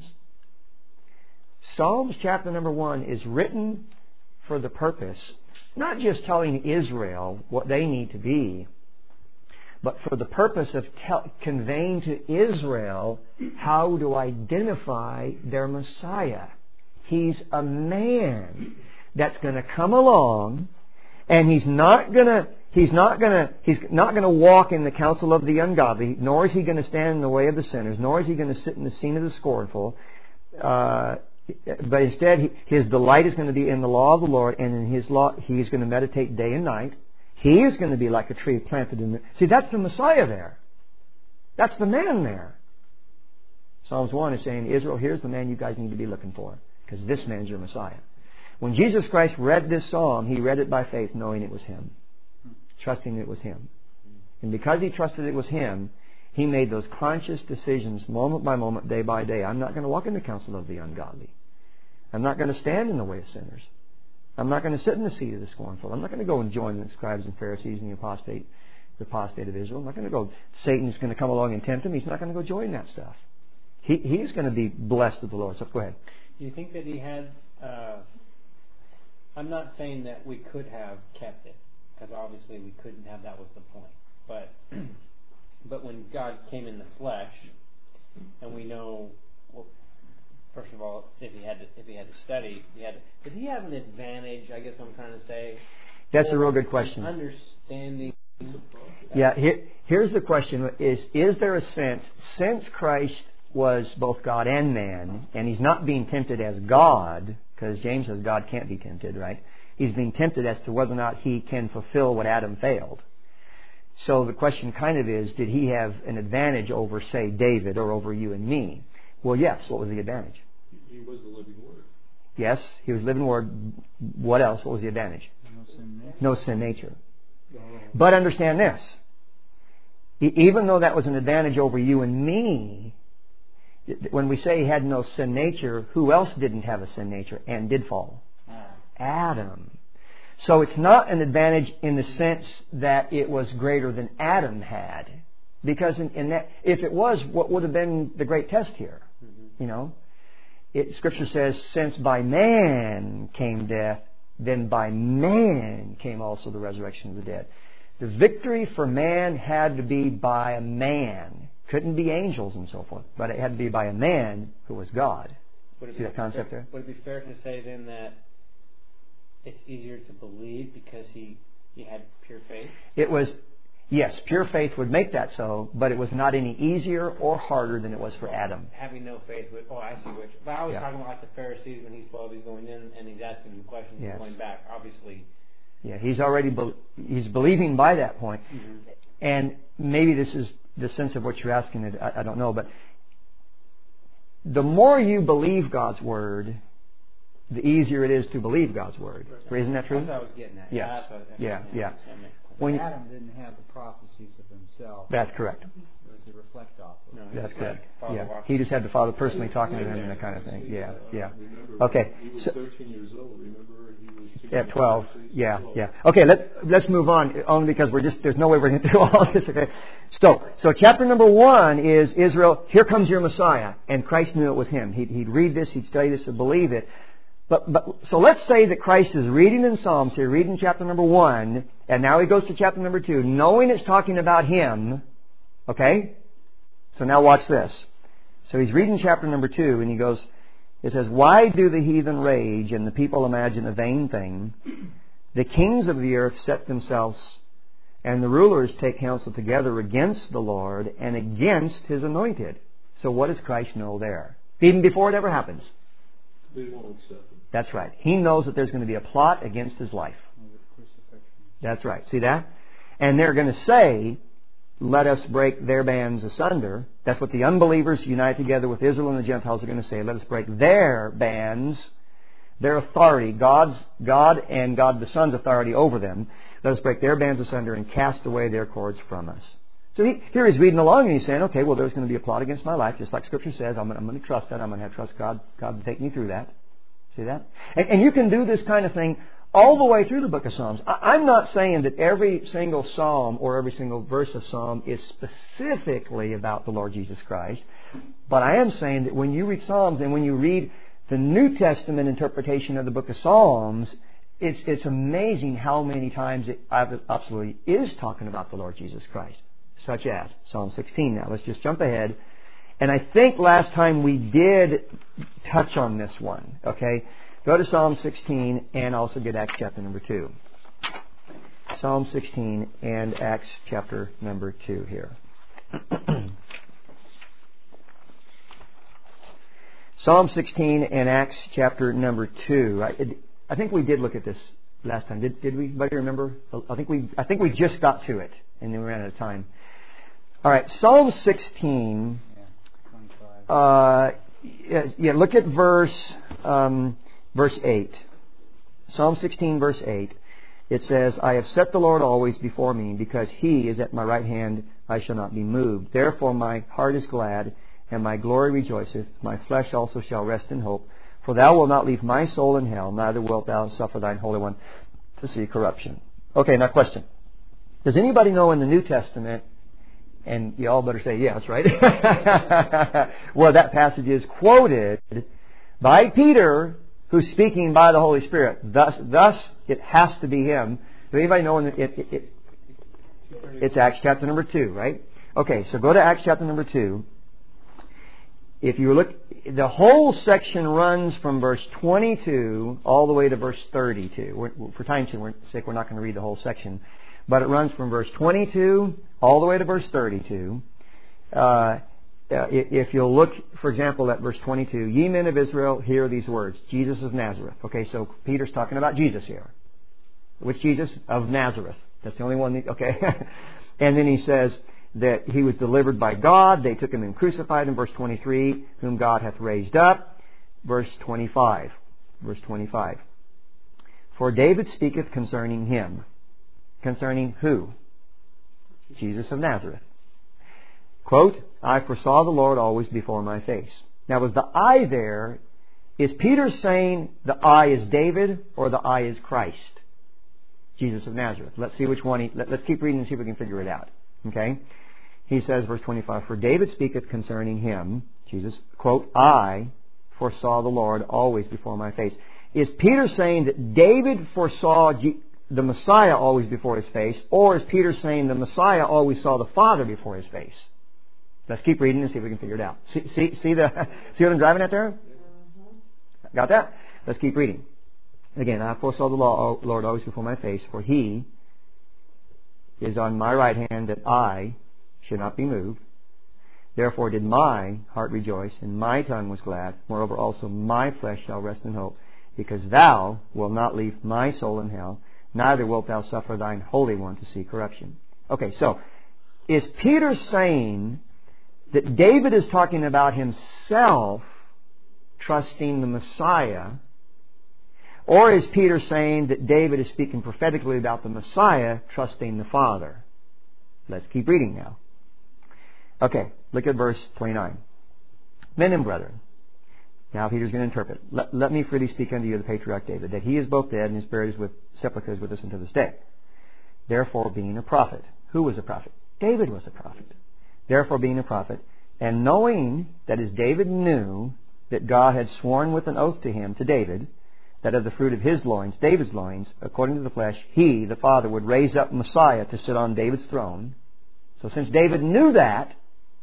Psalms chapter number one is written for the purpose, not just telling Israel what they need to be, but for the purpose of tell, conveying to Israel how to identify their Messiah. He's a man that's going to come along, and he's not going to he's not going to he's not going to walk in the counsel of the ungodly, nor is he going to stand in the way of the sinners, nor is he going to sit in the seat of the scornful. Uh, But instead, his delight is going to be in the law of the Lord, and in His law, he is going to meditate day and night. He is going to be like a tree planted in the... See, that's the Messiah there. That's the man there. Psalms one is saying, Israel, here's the man you guys need to be looking for, because this man's your Messiah. When Jesus Christ read this psalm, He read it by faith, knowing it was Him, trusting it was Him. And because He trusted it was Him, He made those conscious decisions moment by moment, day by day. I'm not going to walk in the counsel of the ungodly. I'm not going to stand in the way of sinners. I'm not going to sit in the seat of the scornful. I'm not going to go and join the scribes and Pharisees and the apostate, the apostate of Israel. I'm not going to go. Satan's going to come along and tempt him. He's not going to go join that stuff. He He's going to be blessed of the Lord. So go ahead. Do you think that he had... Uh, I'm not saying that we could have kept it, because obviously we couldn't have. That was the point. But... But when God came in the flesh, and we know, well, first of all, if he had to, if he had to study, he had to, did he have an advantage? I guess I'm trying to say. That's a real good question. Understanding. Yeah. Here, here's the question: Is is there a sense, since Christ was both God and man, and He's not being tempted as God, because James says God can't be tempted, right? He's being tempted as to whether or not He can fulfill what Adam failed. So the question kind of is, did he have an advantage over, say, David or over you and me? Well, yes. What was the advantage? He was the living Word. Yes, he was living Word. What else? What was the advantage? No sin nature. No sin nature. No. But understand this. E- Even though that was an advantage over you and me, when we say he had no sin nature, who else didn't have a sin nature and did fall? Adam. So it's not an advantage in the sense that it was greater than Adam had. Because in, in that, if it was, what would have been the great test here? Mm-hmm. You know? It, Scripture says, since by man came death, then by man came also the resurrection of the dead. The victory for man had to be by a man. Couldn't be angels and so forth. But it had to be by a man who was God. See that concept there? Would it be fair to say then that it's easier to believe because he, he had pure faith? It was, yes, pure faith would make that so, but it was not any easier or harder than it was for Adam. Having no faith would, oh, I see which. But I was Yeah. talking about like the Pharisees when he's twelve, he's going in and he's asking them questions Yes. and going back. Obviously. Yeah, he's already, be, he's believing by that point. Mm-hmm. And maybe this is the sense of what you're asking, I, I don't know, but the more you believe God's Word, the easier it is to believe God's Word. Right. Isn't that true? That's what I was getting at. Yes. That's what, that's Yeah, what, yeah. That makes sense. When you- Adam didn't have the prophecies of himself. That's correct. To reflect off of. No, he That's was correct. like Father Yeah, walking. he just had the Father personally talking to him and that kind of thing. Yeah, yeah. Okay. He was So, thirteen years old. Remember, he was teaching at twelve. the Pharisees Yeah, at twelve. yeah. Okay, let's let's move on. Only because we're just there's no way we're going to do all this. Okay. So so chapter number one is Israel. Here comes your Messiah, and Christ knew it was him. He'd, he'd read this, he'd study this, and believe it. But but so let's say that Christ is reading in Psalms here, reading chapter number one, and now he goes to chapter number two, knowing it's talking about him. Okay. So now watch this. So he's reading chapter number two, and he goes, it says, why do the heathen rage and the people imagine a vain thing? The kings of the earth set themselves, and the rulers take counsel together against the Lord and against His anointed. So what does Christ know there? Even before it ever happens. They won't accept him. That's right. He knows that there's going to be a plot against His life. That's right. See that? And they're going to say, let us break their bands asunder. That's what the unbelievers united together with Israel and the Gentiles are going to say. Let us break their bands, their authority, God's God and God the Son's authority over them. Let us break their bands asunder and cast away their cords from us. So he, here he's reading along and he's saying, okay, well, there's going to be a plot against my life, just like Scripture says. I'm, I'm going to trust that. I'm going to have trust God, God to take me through that. See that? And, and you can do this kind of thing all the way through the book of Psalms. I, I'm not saying that every single psalm or every single verse of psalm is specifically about the Lord Jesus Christ. But I am saying that when you read Psalms and when you read the New Testament interpretation of the book of Psalms, it's, it's amazing how many times it absolutely is talking about the Lord Jesus Christ. Such as Psalm sixteen. Now let's just jump ahead. And I think last time we did touch on this one. Okay? Go to Psalm sixteen and also get Acts chapter number two. Psalm sixteen and Acts chapter number two here. Psalm sixteen and Acts chapter number two. I, I think we did look at this last time. Did, did we? Anybody remember? I think we. I think we just got to it, and then we ran out of time. All right, Psalm sixteen. Uh, yeah, yeah, look at verse um, verse eight. Psalm sixteen, verse eight. It says, I have set the Lord always before me, because He is at my right hand, I shall not be moved. Therefore my heart is glad, and my glory rejoiceth. My flesh also shall rest in hope. For Thou wilt not leave my soul in hell, neither wilt Thou suffer Thine Holy One to see corruption. Okay, now question. Does anybody know in the New Testament, and you all better say yes, right? Well, that passage is quoted by Peter, who's speaking by the Holy Spirit. Thus, thus it has to be him. Does anybody know? In the, it, it, it, it's Acts chapter number two, right? Okay, so go to Acts chapter number two. If you look, the whole section runs from verse twenty-two all the way to verse thirty-two. We're, for time's sake, we're not going to read the whole section. But it runs from verse twenty-two all the way to verse thirty-two. Uh, if you'll look, for example, at verse twenty-two, ye men of Israel, hear these words, Jesus of Nazareth. Okay, so Peter's talking about Jesus here. Which Jesus? Of Nazareth. That's the only one. That, okay. And then he says that he was delivered by God. They took him and crucified him. Verse twenty-three, whom God hath raised up. Verse twenty-five. Verse twenty-five. For David speaketh concerning him. Concerning who? Jesus of Nazareth. Quote, I foresaw the Lord always before my face. Now was the I there, is Peter saying the I is David or the I is Christ? Jesus of Nazareth. Let's see which one he, let, let's keep reading and see if we can figure it out. Okay? He says, verse twenty-five, for David speaketh concerning him, Jesus, quote, I foresaw the Lord always before my face. Is Peter saying that David foresaw G- the Messiah always before his face, or is Peter saying the Messiah always saw the Father before his face? Let's keep reading and see if we can figure it out. See, see, see, the, see what I'm driving at there? Got that? Let's keep reading. Again, I foresaw the Lord always before my face, for He is on my right hand that I should not be moved. Therefore did my heart rejoice, and my tongue was glad. Moreover also my flesh shall rest in hope, because Thou wilt not leave my soul in hell, neither wilt Thou suffer Thine Holy One to see corruption. Okay, so is Peter saying that David is talking about himself trusting the Messiah, or is Peter saying that David is speaking prophetically about the Messiah trusting the Father? Let's keep reading now. Okay, look at verse twenty-nine. Men and brethren, now Peter's going to interpret. Let, let me freely speak unto you the patriarch David, that he is both dead and his spirit is with sepulchres with us unto this day. Therefore being a prophet. Who was a prophet? David was a prophet. Therefore being a prophet, and knowing that as David knew that God had sworn with an oath to him, to David, that of the fruit of his loins, David's loins, according to the flesh, he, the Father, would raise up Messiah to sit on David's throne. So since David knew that,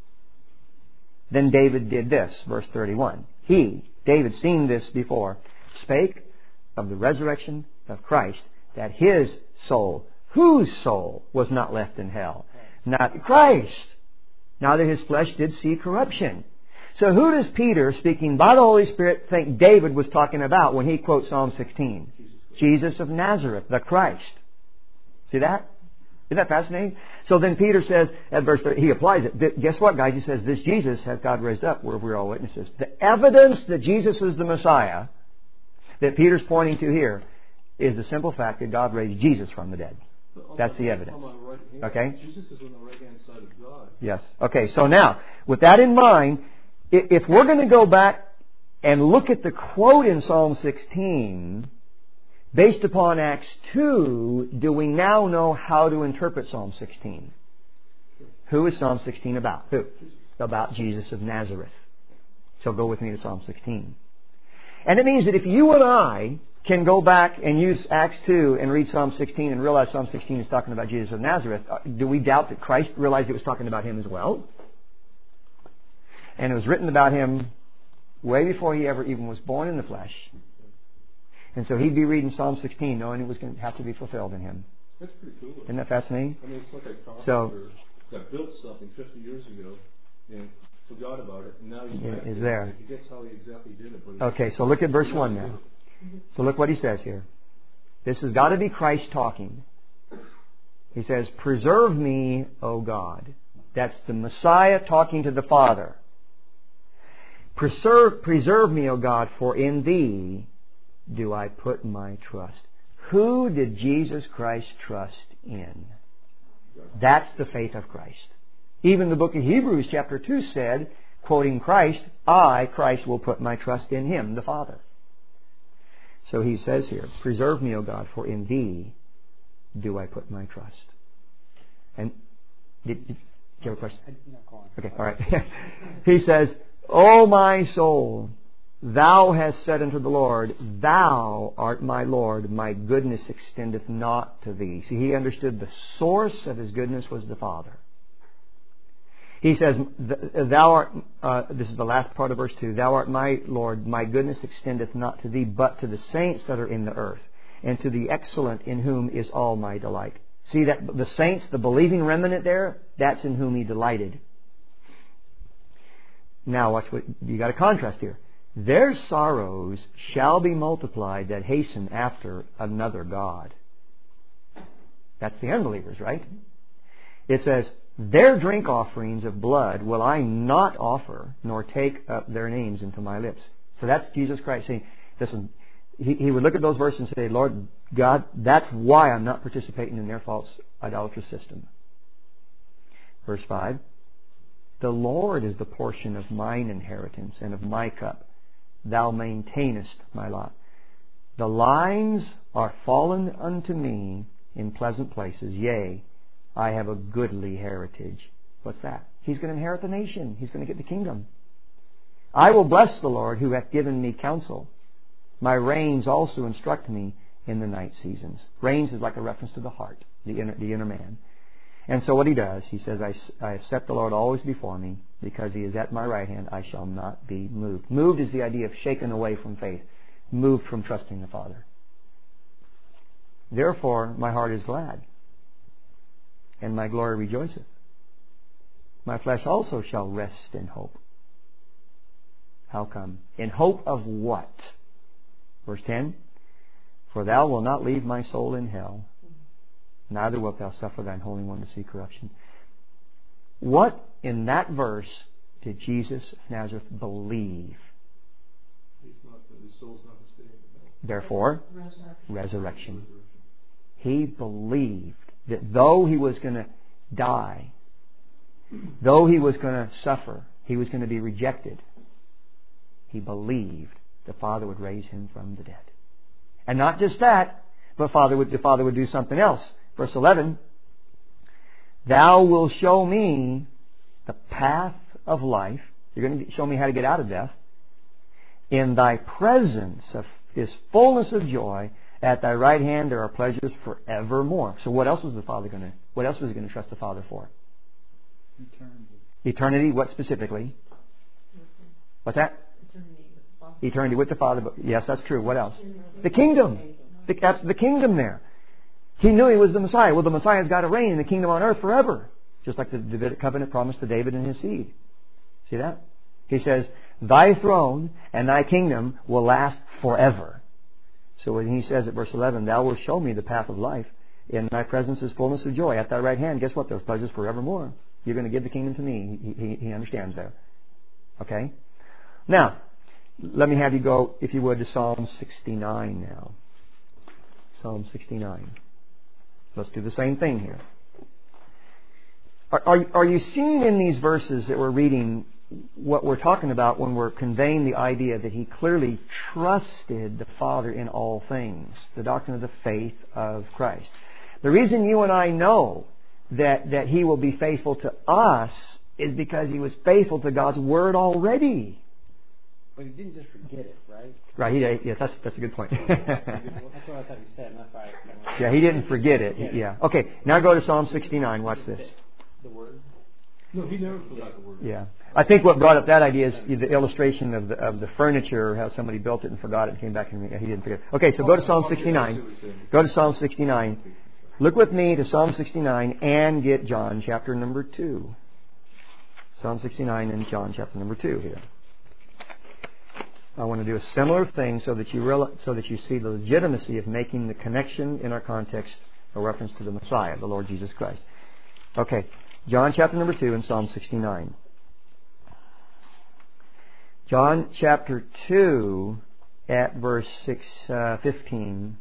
then David did this, verse thirty-one. He, David, seen this before, spake of the resurrection of Christ, that his soul, whose soul, was not left in hell? Not Christ. Now that his flesh did see corruption. So who does Peter, speaking by the Holy Spirit, think David was talking about when he quotes Psalm sixteen? Jesus of Nazareth, the Christ. See that? Isn't that fascinating? So then Peter says, at verse thirty, he applies it. Guess what, guys? He says, this Jesus hath God raised up, where we're all witnesses. The evidence that Jesus is the Messiah, that Peter's pointing to here, is the simple fact that God raised Jesus from the dead. That's the evidence. Okay? Jesus is on the right hand side of God. Yes. Okay, so now, with that in mind, if we're going to go back and look at the quote in Psalm sixteen, based upon Acts two, do we now know how to interpret Psalm sixteen? Who is Psalm sixteen about? Who? About Jesus of Nazareth. So go with me to Psalm sixteen. And it means that if you and I can go back and use Acts two and read Psalm sixteen and realize Psalm sixteen is talking about Jesus of Nazareth, do we doubt that Christ realized it was talking about Him as well? And it was written about Him way before He ever even was born in the flesh. And so He'd be reading Psalm sixteen knowing it was going to have to be fulfilled in Him. That's pretty cool. Isn't that fascinating? I mean, it's like a carpenter So, that built something fifty years ago and forgot about it, and now he's back. is there. He forgets how he exactly did it. But Okay, so look at verse one now. So look what he says here. This has got to be Christ talking. He says, preserve me, O God. That's the Messiah talking to the Father. Preserve, preserve me, O God, for in Thee do I put my trust. Who did Jesus Christ trust in? That's the faith of Christ. Even the book of Hebrews chapter two said, quoting Christ, I, Christ, will put my trust in Him, the Father. So he says here, preserve me, O God, for in Thee do I put my trust. And did, did you have a question? Okay, all right. He says, O my soul, Thou hast said unto the Lord, Thou art my Lord, my goodness extendeth not to Thee. See, he understood the source of his goodness was the Father. He says, Thou art, uh, this is the last part of verse two, Thou art my Lord, my goodness extendeth not to Thee, but to the saints that are in the earth, and to the excellent in whom is all my delight. See that the saints, the believing remnant there, that's in whom He delighted. Now watch what, you got a contrast here. Their sorrows shall be multiplied that hasten after another God. That's the unbelievers, right? It says, their drink offerings of blood will I not offer, nor take up their names into my lips. So that's Jesus Christ saying, listen, he, he would look at those verses and say, Lord God, that's why I'm not participating in their false idolatrous system. Verse five, the Lord is the portion of mine inheritance and of my cup. Thou maintainest my lot. The lines are fallen unto me in pleasant places. Yea, I have a goodly heritage. What's that? He's going to inherit the nation. He's going to get the kingdom. I will bless the Lord who hath given me counsel. My reins also instruct me in the night seasons. Reins is like a reference to the heart, the inner, the inner man. And so what he does, he says, I, I have set the Lord always before me, because he is at my right hand, I shall not be moved. Moved is the idea of shaken away from faith. Moved from trusting the Father. Therefore, my heart is glad, and my glory rejoiceth. My flesh also shall rest in hope. How come? In hope of what? Verse ten, for thou wilt not leave my soul in hell, neither wilt thou suffer thine Holy One to see corruption. What in that verse did Jesus of Nazareth believe? He's not, his soul's not to stay in hell. Therefore, Resurrection. resurrection. He believed that though he was going to die, though he was going to suffer, he was going to be rejected, he believed the Father would raise him from the dead. And not just that, but Father would, the Father would do something else. Verse eleven, thou wilt show me the path of life. You're going to show me how to get out of death. In thy presence is fullness of joy. At thy right hand there are pleasures forevermore. So what else was the Father going to, what else was he going to trust the Father for? Eternity. Eternity, what specifically? What's that? Eternity with the Father. Eternity with the Father. But yes, that's true. What else? The kingdom. The, that's the kingdom there. He knew he was the Messiah. Well, the Messiah's got to reign in the kingdom on earth forever. Just like the Davidic covenant promised to David and his seed. See that? He says, thy throne and thy kingdom will last forever. So when he says at verse eleven, thou wilt show me the path of life. In thy presence is fullness of joy. At thy right hand, guess what? There's pleasures forevermore. You're going to give the kingdom to me. He, he, he understands that. Okay? Now, let me have you go, if you would, to Psalm sixty-nine now. Psalm sixty-nine. Let's do the same thing here. Are, are, are you seeing in these verses that we're reading what we're talking about when we're conveying the idea that he clearly trusted the Father in all things? The doctrine of the faith of Christ. The reason you and I know that, that he will be faithful to us is because he was faithful to God's Word already. But he didn't just forget it, right? Right, he did. Yeah, that's, that's a good point. That's what I thought you said. And that's why I, Yeah, he didn't forget it. Yeah. Okay, now go to Psalm sixty-nine. Watch this. The Word? No, he never forgot the word. Yeah. I think what brought up that idea is the illustration of the, of the furniture, how somebody built it and forgot it and came back and he didn't forget it. Okay, so go to Psalm sixty-nine. Go to Psalm sixty-nine. Look with me to Psalm sixty-nine and get John chapter number two. Psalm sixty-nine and John chapter number two here. I want to do a similar thing so that you realize, so that you see the legitimacy of making the connection in our context a reference to the Messiah, the Lord Jesus Christ. Okay, John chapter number two and Psalm sixty-nine. John chapter two at verse six, uh, fifteen.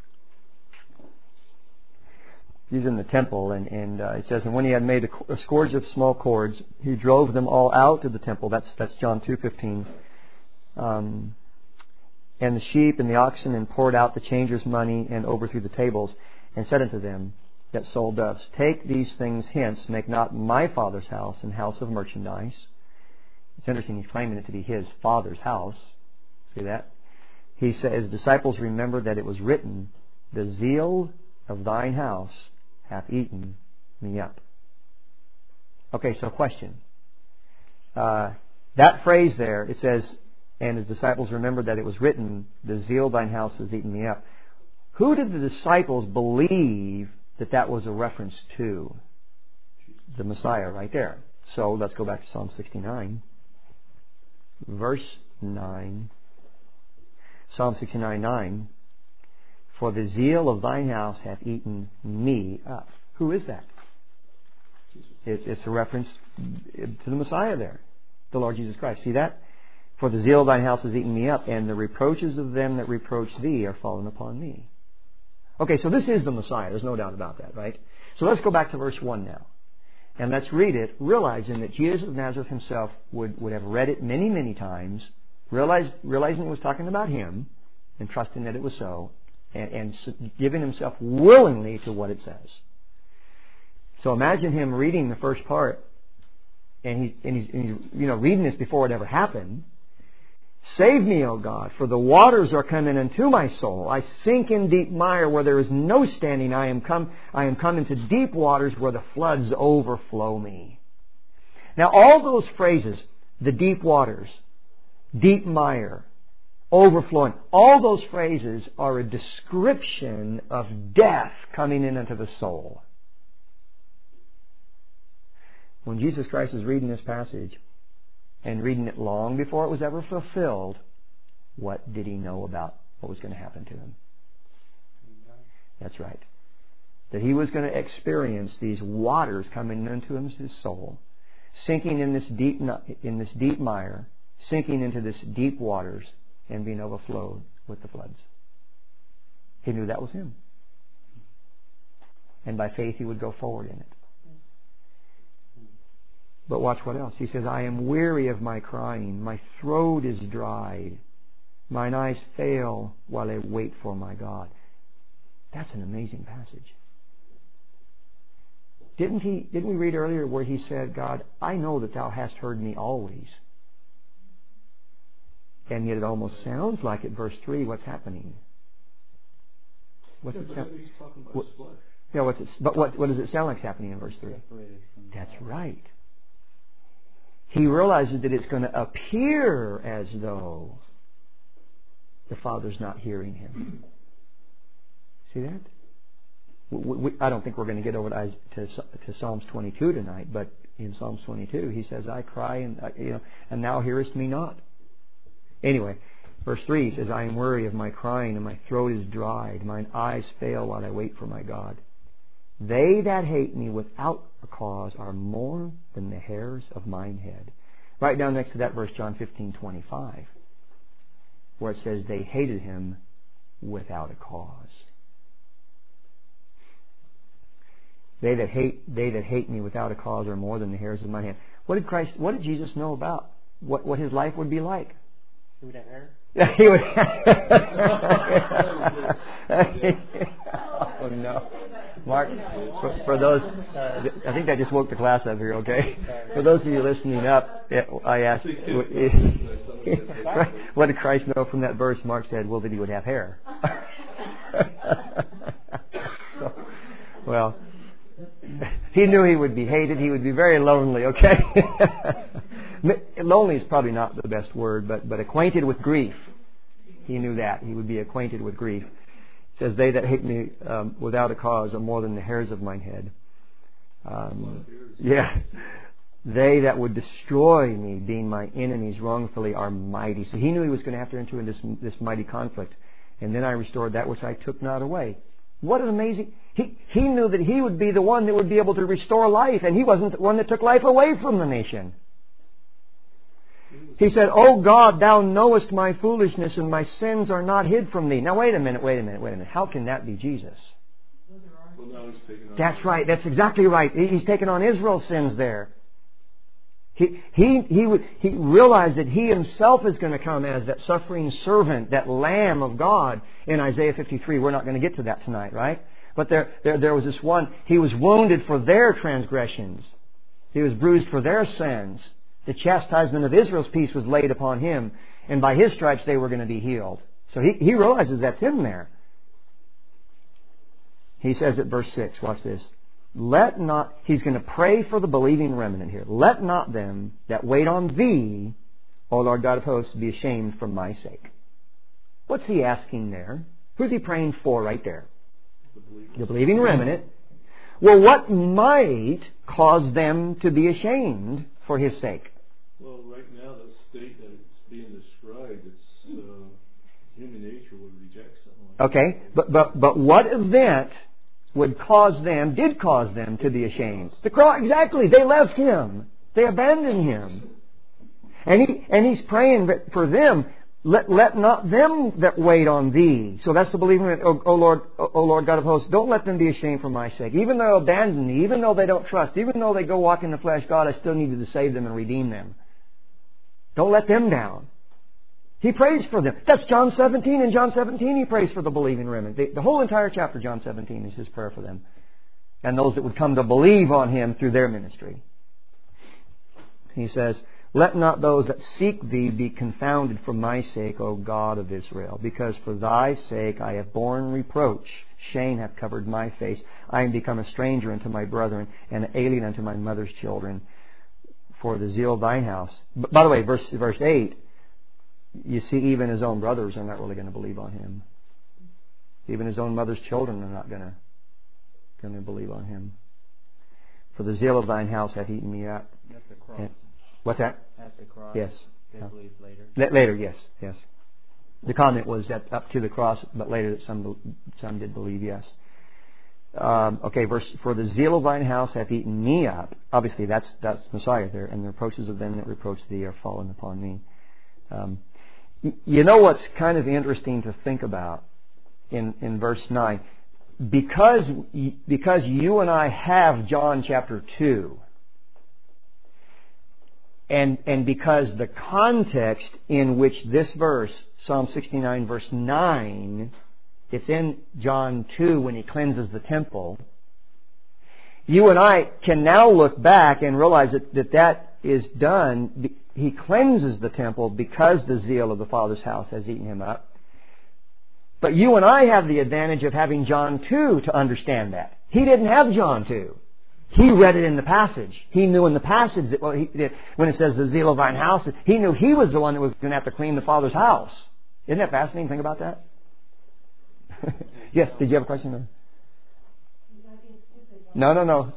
He's in the temple, and, and uh, it says, and when he had made a, a scourge of small cords, he drove them all out of the temple. That's that's John two fifteen. Um, and the sheep and the oxen, and poured out the changers' money, and overthrew the tables, and said unto them that sold doves, take these things hence, make not my Father's house an house of merchandise. It's interesting, he's claiming it to be his Father's house. See that? He says, disciples, remember that it was written, the zeal of thine house hath eaten me up. Okay, so question. Uh, that phrase there, it says, and his disciples remembered that it was written, the zeal of thine house has eaten me up. Who did the disciples believe that that was a reference to? The Messiah right there. So let's go back to Psalm sixty-nine. Verse nine. Psalm sixty-nine, nine. For the zeal of thine house hath eaten me up. Who is that? It, it's a reference to the Messiah there, the Lord Jesus Christ. See that? For the zeal of thine house has eaten me up, and the reproaches of them that reproach thee are fallen upon me. Okay, so this is the Messiah. There's no doubt about that, right? So let's go back to verse one now. And let's read it, realizing that Jesus of Nazareth himself would, would have read it many, many times, realized, realizing it was talking about him, and trusting that it was so, and, and giving himself willingly to what it says. So imagine him reading the first part, and he's, and he's, and he's you know, reading this before it ever happened. Save me, O God, for the waters are coming into my soul. I sink in deep mire where there is no standing. I am come, I am come into deep waters where the floods overflow me. Now all those phrases, the deep waters, deep mire, overflowing, all those phrases are a description of death coming in into the soul. When Jesus Christ is reading this passage, and reading it long before it was ever fulfilled, what did he know about what was going to happen to him? That's right. That he was going to experience these waters coming into his soul, sinking in this deep in this deep mire, sinking into this deep waters, and being overflowed with the floods. He knew that was him. And by faith he would go forward in it. But watch what else. He says, I am weary of my crying. My throat is dried. Mine eyes fail while I wait for my God. That's an amazing passage. Didn't he? Didn't we read earlier where he said, God, I know that thou hast heard me always. And yet it almost sounds like at verse three, what's happening? What's yeah, it but sound? he's talking about What, his flesh. yeah, what's it, but what, what does it sound like happening in verse three? That's right. He realizes that it's going to appear as though the Father's not hearing him. See that? We, we, I don't think we're going to get over to, to, to Psalms twenty-two tonight, but in Psalms twenty-two, he says, "I cry and you know, and thou hearest me not." Anyway, verse three he says, "I am weary of my crying, and my throat is dried. Mine eyes fail while I wait for my God. They that hate me without a cause are more than the hairs of mine head." Right down next to that verse, John fifteen twenty-five, where it says, "They hated him without a cause." They that hate they that hate me without a cause are more than the hairs of mine head. What did Christ? What did Jesus know about what what his life would be like? He would have hair. Yeah, he would. Oh no, Mark. For, for those, I think I just woke the class up here. Okay. For those of you listening up, I asked, what did Christ know from that verse? Mark said, "Well, that he would have hair." So, well, he knew he would be hated. He would be very lonely. Okay. Lonely is probably not the best word, but, but acquainted with grief. He knew that. He would be acquainted with grief. It says, "They that hate me um, without a cause are more than the hairs of mine head." Um, yeah. "They that would destroy me, being my enemies wrongfully, are mighty." So he knew he was going to have to enter into this, this mighty conflict. "And then I restored that which I took not away." What an amazing... He, he knew that he would be the one that would be able to restore life, and he wasn't the one that took life away from the nation. He said, "O God, thou knowest my foolishness, and my sins are not hid from thee." Now wait a minute, wait a minute, wait a minute. How can that be Jesus? Well, now he's taking on That's right. That's exactly right. He's taken on Israel's sins there. He he he would, he realized that he himself is going to come as that suffering servant, that Lamb of God in Isaiah fifty-three. We're not going to get to that tonight, right? But there, there there was this one. He was wounded for their transgressions. He was bruised for their sins. The chastisement of Israel's peace was laid upon him, and by his stripes they were going to be healed. So he, he realizes that's him there. He says at verse six, watch this. Let not, he's going to pray for the believing remnant here. "Let not them that wait on thee, O Lord God of hosts, be ashamed for my sake." What's he asking there? Who's he praying for right there? The believing remnant. Well, what might cause them to be ashamed for his sake? Well, right now, the state that it's being described, it's uh, human nature would reject something like Okay, but but but what event would cause them, did cause them to be ashamed. The cross, exactly. They left Him. They abandoned Him. And he and He's praying for them. Let let not them that wait on Thee. So that's the believing. Oh, oh Lord, oh, oh Lord God of hosts, don't let them be ashamed for my sake. Even though they abandon Me, even though they don't trust, even though they go walk in the flesh, God, I still needed to save them and redeem them. Don't let them down. He prays for them. That's John seventeen. In John seventeen, He prays for the believing remnant. The, the whole entire chapter, John seventeen, is His prayer for them. And those that would come to believe on Him through their ministry. He says, let not those that seek Thee be confounded for my sake, O God of Israel. Because for Thy sake I have borne reproach. Shame hath covered my face. I am become a stranger unto my brethren, and an alien unto my mother's children. For the zeal of Thine house. But, by the way, verse verse eight, you see even His own brothers are not really going to believe on Him. Even His own mother's children are not going to, going to believe on Him. For the zeal of Thine house hath eaten me up. At the cross. And, what's that? At the cross. Yes. They Yeah. believe later. L- later, yes, yes. The comment was that up to the cross, but later that some some did believe, yes. Um, okay, verse, for the zeal of Thine house hath eaten me up. Obviously, that's that's Messiah there. And the reproaches of them that reproach Thee are fallen upon me. Um, y- you know what's kind of interesting to think about in, in verse nine? Because, y- because you and I have John chapter two, and, and because the context in which this verse, Psalm sixty-nine verse nine, it's in John two when He cleanses the temple. You and I can now look back and realize that that, that is done. He cleanses the temple because the zeal of the Father's house has eaten Him up. But you and I have the advantage of having John two to understand that. He didn't have John two. He read it in the passage. He knew in the passage that well, he, that when it says the zeal of Thine house, he knew he was the one that was going to have to clean the Father's house. Isn't that fascinating? Think about that. Yes, did you have a question? Or? No, no, no.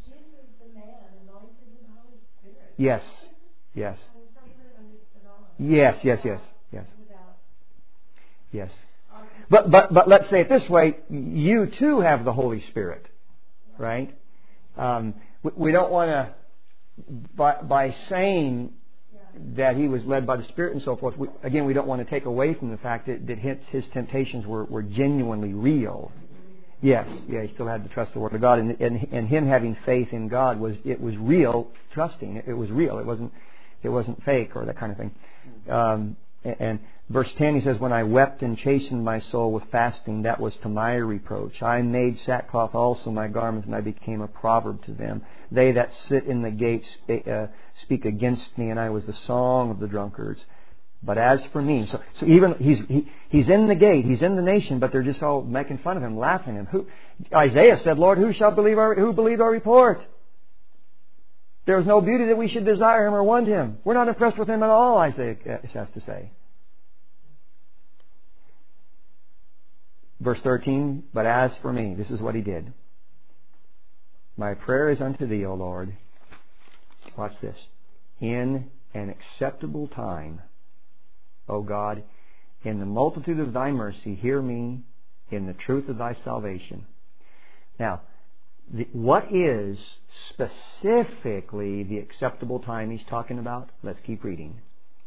Yes, yes. Yes, yes, yes, yes. Yes. But but but let's say it this way: you too have the Holy Spirit, right? Um, we, we don't want to by by saying that He was led by the Spirit and so forth. We, again, we don't want to take away from the fact that, that his, his temptations were, were genuinely real. Yes, yeah, he still had to trust the Word of God, and, and and him having faith in God was it was real trusting. It, it was real. It wasn't it wasn't fake or that kind of thing. Um, and, and verse ten, he says, "When I wept and chastened my soul with fasting, that was to my reproach. I made sackcloth also my garments, and I became a proverb to them. They that sit in the gates uh, speak against me, and I was the song of the drunkards. But as for me," so so even he's he, he's in the gate, he's in the nation, but they're just all making fun of him, laughing at him. Who, Isaiah said, "Lord, who shall believe our who believed our report? There is no beauty that we should desire Him or want Him. We're not impressed with Him at all," Isaiah has to say. Verse thirteen, "But as for me," this is what he did. "My prayer is unto Thee, O Lord." Watch this. "In an acceptable time, O God, in the multitude of Thy mercy, hear me in the truth of Thy salvation." Now, the, what is specifically the acceptable time he's talking about? Let's keep reading.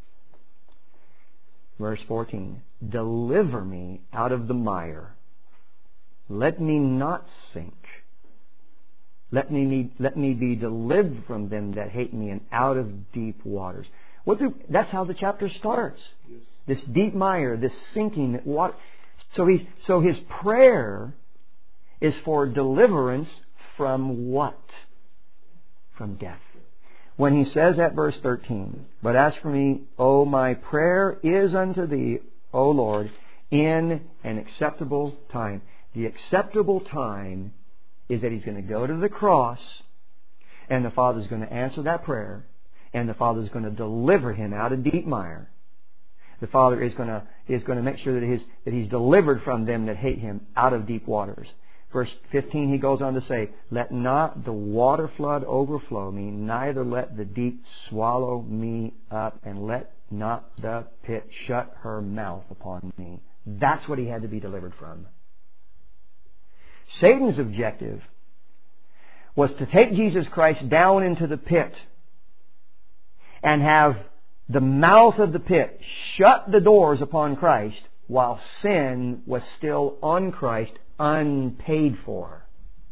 Verse fourteen, "Deliver me out of the mire. Let me not sink. Let me, let me be delivered from them that hate me, and out of deep waters." What do, that's how the chapter starts. Yes. This deep mire, this sinking water. So he's, so his prayer is for deliverance from what? From death. When he says at verse thirteen, "But as for me, O my prayer is unto Thee, O Lord, in an acceptable time." The acceptable time is that he's going to go to the cross, and the Father's going to answer that prayer, and the Father's going to deliver him out of deep mire. The Father is going to is going to make sure that he's that he's delivered from them that hate him out of deep waters. Verse fifteen, he goes on to say, "Let not the water flood overflow me, neither let the deep swallow me up, and let not the pit shut her mouth upon me." That's what he had to be delivered from. Satan's objective was to take Jesus Christ down into the pit and have the mouth of the pit shut the doors upon Christ while sin was still on Christ, unpaid for.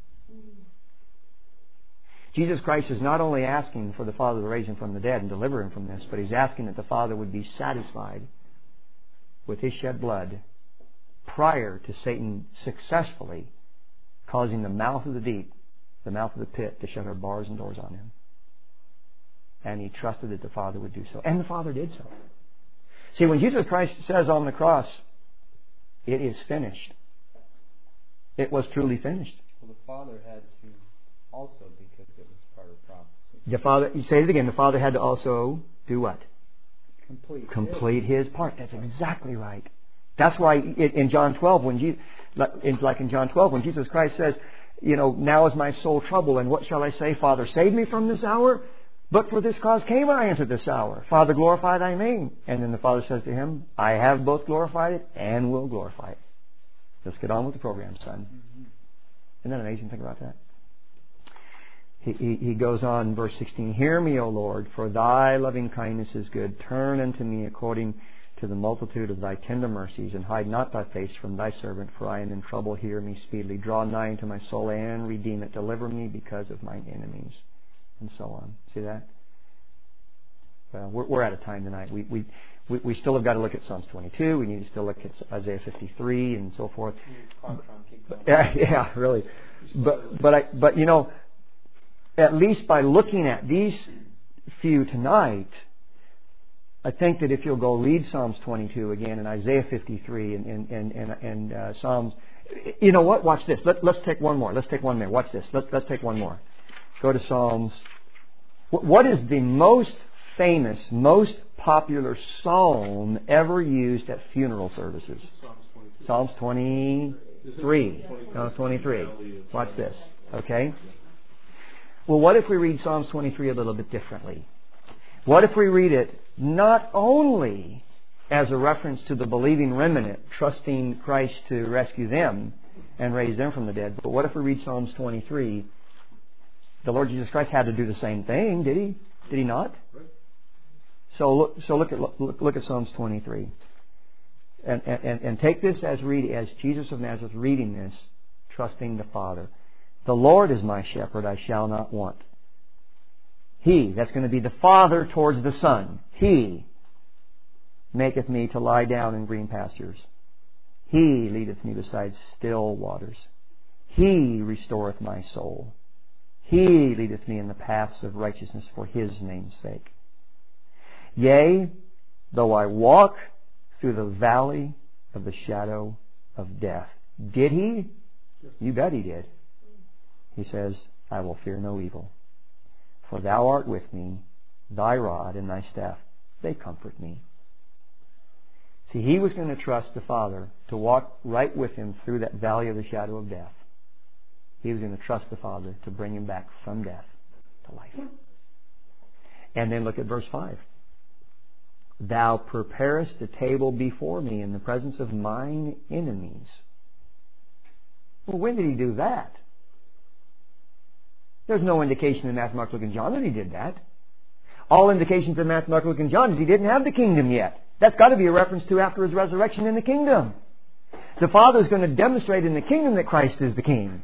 Jesus Christ is not only asking for the Father to raise Him from the dead and deliver Him from this, but He's asking that the Father would be satisfied with His shed blood prior to Satan successfully causing the mouth of the deep, the mouth of the pit, to shut our bars and doors on Him. And He trusted that the Father would do so. And the Father did so. See, when Jesus Christ says on the cross, "It is finished," it was truly finished. Well, the Father had to also, because it was part of prophecy. The Father, you say it again, the Father had to also do what? Complete. Complete His part. That's exactly right. That's why in John twelve, when Jesus, like in John twelve, when Jesus Christ says, you know, "Now is my soul troubled, and what shall I say? Father, save me from this hour. But for this cause came I into this hour. Father, glorify Thy name." And then the Father says to Him, "I have both glorified it and will glorify it." Let's get on with the program, son. Mm-hmm. Isn't that amazing? Think about that. He, he, he goes on, verse sixteen, "Hear me, O Lord, for Thy loving kindness is good. Turn unto me according to the multitude of Thy tender mercies, and hide not Thy face from Thy servant, for I am in trouble. Hear me speedily. Draw nigh unto my soul and redeem it. Deliver me because of mine enemies." And so on. See that? Well, we're, we're out of time tonight. We, we we we still have got to look at Psalms twenty-two. We need to still look at Isaiah fifty-three and so forth. But, yeah, yeah, really. But but I but you know, at least by looking at these few tonight, I think that if you'll go read Psalms twenty-two again and Isaiah fifty-three and and and and, and uh, Psalms, you know what? Watch this. Let, let's take one more. Let's take one more. Watch this. Let's let's take one more. Go to Psalms. What is the most famous, most popular psalm ever used at funeral services? Psalms twenty-three. Psalms twenty-three. Watch this. Okay? Well, what if we read Psalms twenty-three a little bit differently? What if we read it not only as a reference to the believing remnant, trusting Christ to rescue them and raise them from the dead, but what if we read Psalms twenty-three? The Lord Jesus Christ had to do the same thing, did He? Did He not? So look, so look at look, look at Psalms twenty-three, and, and and take this as read as Jesus of Nazareth reading this, trusting the Father. "The Lord is my shepherd; I shall not want. He," that's going to be the Father towards the Son. "He maketh me to lie down in green pastures. He leadeth me beside still waters. He restoreth my soul. He leadeth me in the paths of righteousness for His name's sake. Yea, though I walk through the valley of the shadow of death." Did He? You bet He did. He says, "I will fear no evil. For Thou art with me, Thy rod and Thy staff, they comfort me." See, He was going to trust the Father to walk right with Him through that valley of the shadow of death. He was going to trust the Father to bring him back from death to life. And then look at verse five. "Thou preparest a table before me in the presence of mine enemies." Well, when did He do that? There's no indication in Matthew, Mark, Luke, and John that He did that. All indications in Matthew, Mark, Luke, and John is He didn't have the kingdom yet. That's got to be a reference to after His resurrection in the kingdom. The Father is going to demonstrate in the kingdom that Christ is the King.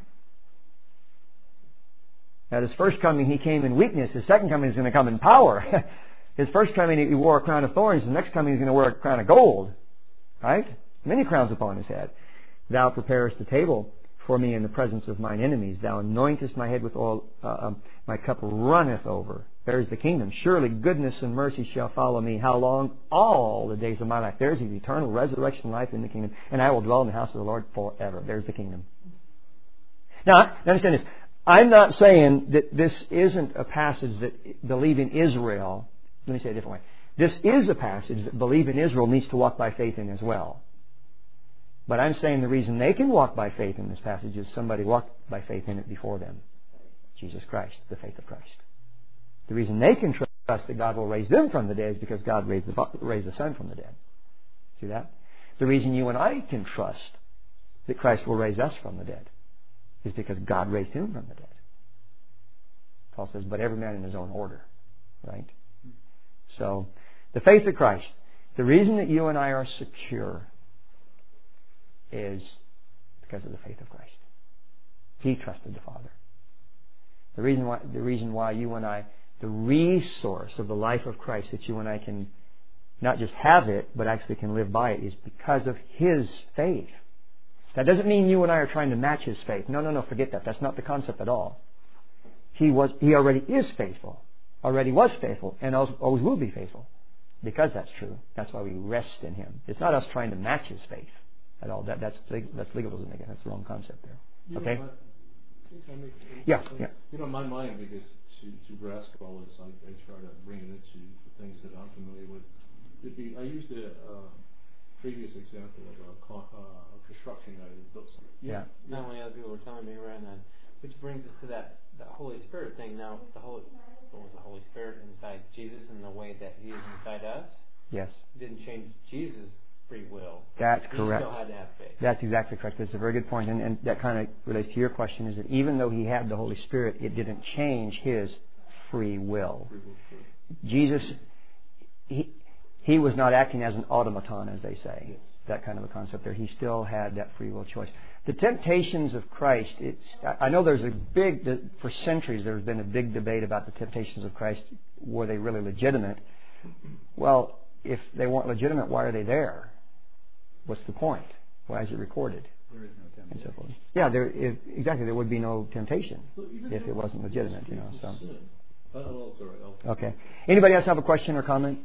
At His first coming, He came in weakness. His second coming is going to come in power. His first coming, He wore a crown of thorns. His next coming, He's going to wear a crown of gold. Right? Many crowns upon His head. "Thou preparest a table for me in the presence of mine enemies. Thou anointest my head with oil. Uh, um, my cup runneth over." There's the kingdom. "Surely goodness and mercy shall follow me." How long? All the days of my life. There's His eternal resurrection life in the kingdom. "And I will dwell in the house of the Lord forever." There's the kingdom. Now, understand this. I'm not saying that this isn't a passage that believing Israel, let me say it a different way. This is a passage that believing Israel needs to walk by faith in as well. But I'm saying the reason they can walk by faith in this passage is somebody walked by faith in it before them. Jesus Christ, the faith of Christ. The reason they can trust that God will raise them from the dead is because God raised the, raised the Son from the dead. See that? The reason you and I can trust that Christ will raise us from the dead is because God raised him from the dead. Paul says, but every man in his own order. Right? So, the faith of Christ. The reason that you and I are secure is because of the faith of Christ. He trusted the Father. The reason why, the reason why you and I, the resource of the life of Christ that you and I can not just have it, but actually can live by it, is because of His faith. That doesn't mean you and I are trying to match His faith. No, no, no, forget that. That's not the concept at all. He was, He already is faithful. Already was faithful, and always will be faithful. Because that's true. That's why we rest in Him. It's not us trying to match His faith at all. That, that's, that's legalism again. That's the wrong concept there. You Okay? Know, I make, yeah, yeah. You know, my mind, because to, to grasp all this, I, I try to bring it into the things that I'm familiar with. It'd be, I used a uh, previous example of a, con, uh, a construction that I built something. Yeah. yeah. Not only other people were telling me around that, which brings us to that, that Holy Spirit thing. Now, the Holy, what was the Holy Spirit inside Jesus and the way that He is inside us? Yes. Didn't change Jesus' free will. That's he correct. He still had to have faith. That's exactly correct. That's a very good point. And, and that kind of relates to your question, is that even though He had the Holy Spirit, it didn't change His free will. Free will free. Jesus, he, he was not acting as an automaton, as they say. Yes. That kind of a concept there. He still had that free will choice. The temptations of Christ, it's, I know there's a big, for centuries there's been a big debate about the temptations of Christ. Were they really legitimate? Well, if they weren't legitimate, why are they there? What's the point? Why is it recorded? There is no And temptation. so forth. Yeah, there, if, exactly. There would be no temptation Well, even if though it wasn't legitimate, you know. it's So, sin. Oh, well, sorry. I'll, okay. Anybody else have a question or comment?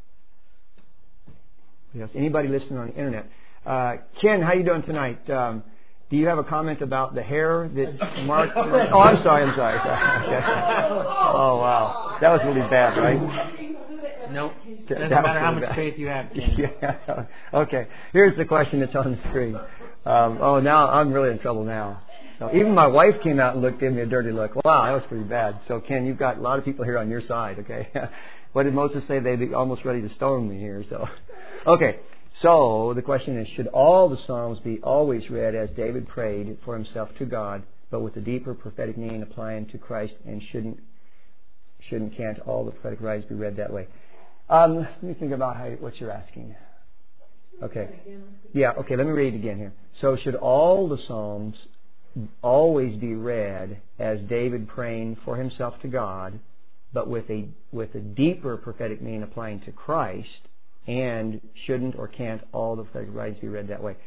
Yes. Anybody listening on the internet? Uh, Ken, how you doing tonight? Um, do you have a comment about the hair that's marked? Oh, I'm sorry. I'm sorry. Okay. Oh, wow. That was really bad, right? Nope. That Doesn't was matter how really much bad. faith you have, Ken. Yeah. Okay. Here's the question that's on the screen. Um, oh, now I'm really in trouble now. So even my wife came out and looked, gave me a dirty look. Wow, that was pretty bad. So Ken, you've got a lot of people here on your side. Okay. What did Moses say? They'd be almost ready to stone me here. So, okay. So the question is: should all the Psalms be always read as David prayed for himself to God, but with a deeper prophetic meaning applying to Christ, and shouldn't shouldn't can't all the prophetic writings be read that way? Um, let me think about how, what you're asking. Okay. Yeah, okay, let me read it again here. So should all the Psalms always be read as David praying for himself to God, but with a with a deeper prophetic meaning applying to Christ, and shouldn't or can't all the prophetic writings be read that way?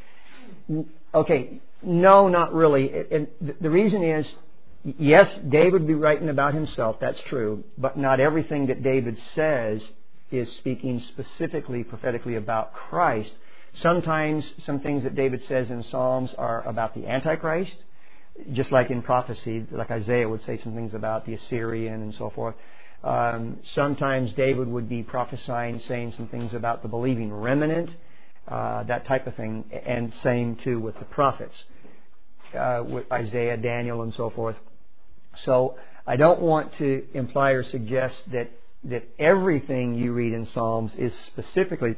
Okay, no, not really. And the reason is, yes, David would be writing about himself, that's true, but not everything that David says is speaking specifically, prophetically about Christ. Sometimes some things that David says in Psalms are about the Antichrist, just like in prophecy, like Isaiah would say some things about the Assyrian and so forth. Um, sometimes David would be prophesying, saying some things about the believing remnant, uh, that type of thing, and same too with the prophets, uh, with Isaiah, Daniel, and so forth. So I don't want to imply or suggest that that everything you read in Psalms is specifically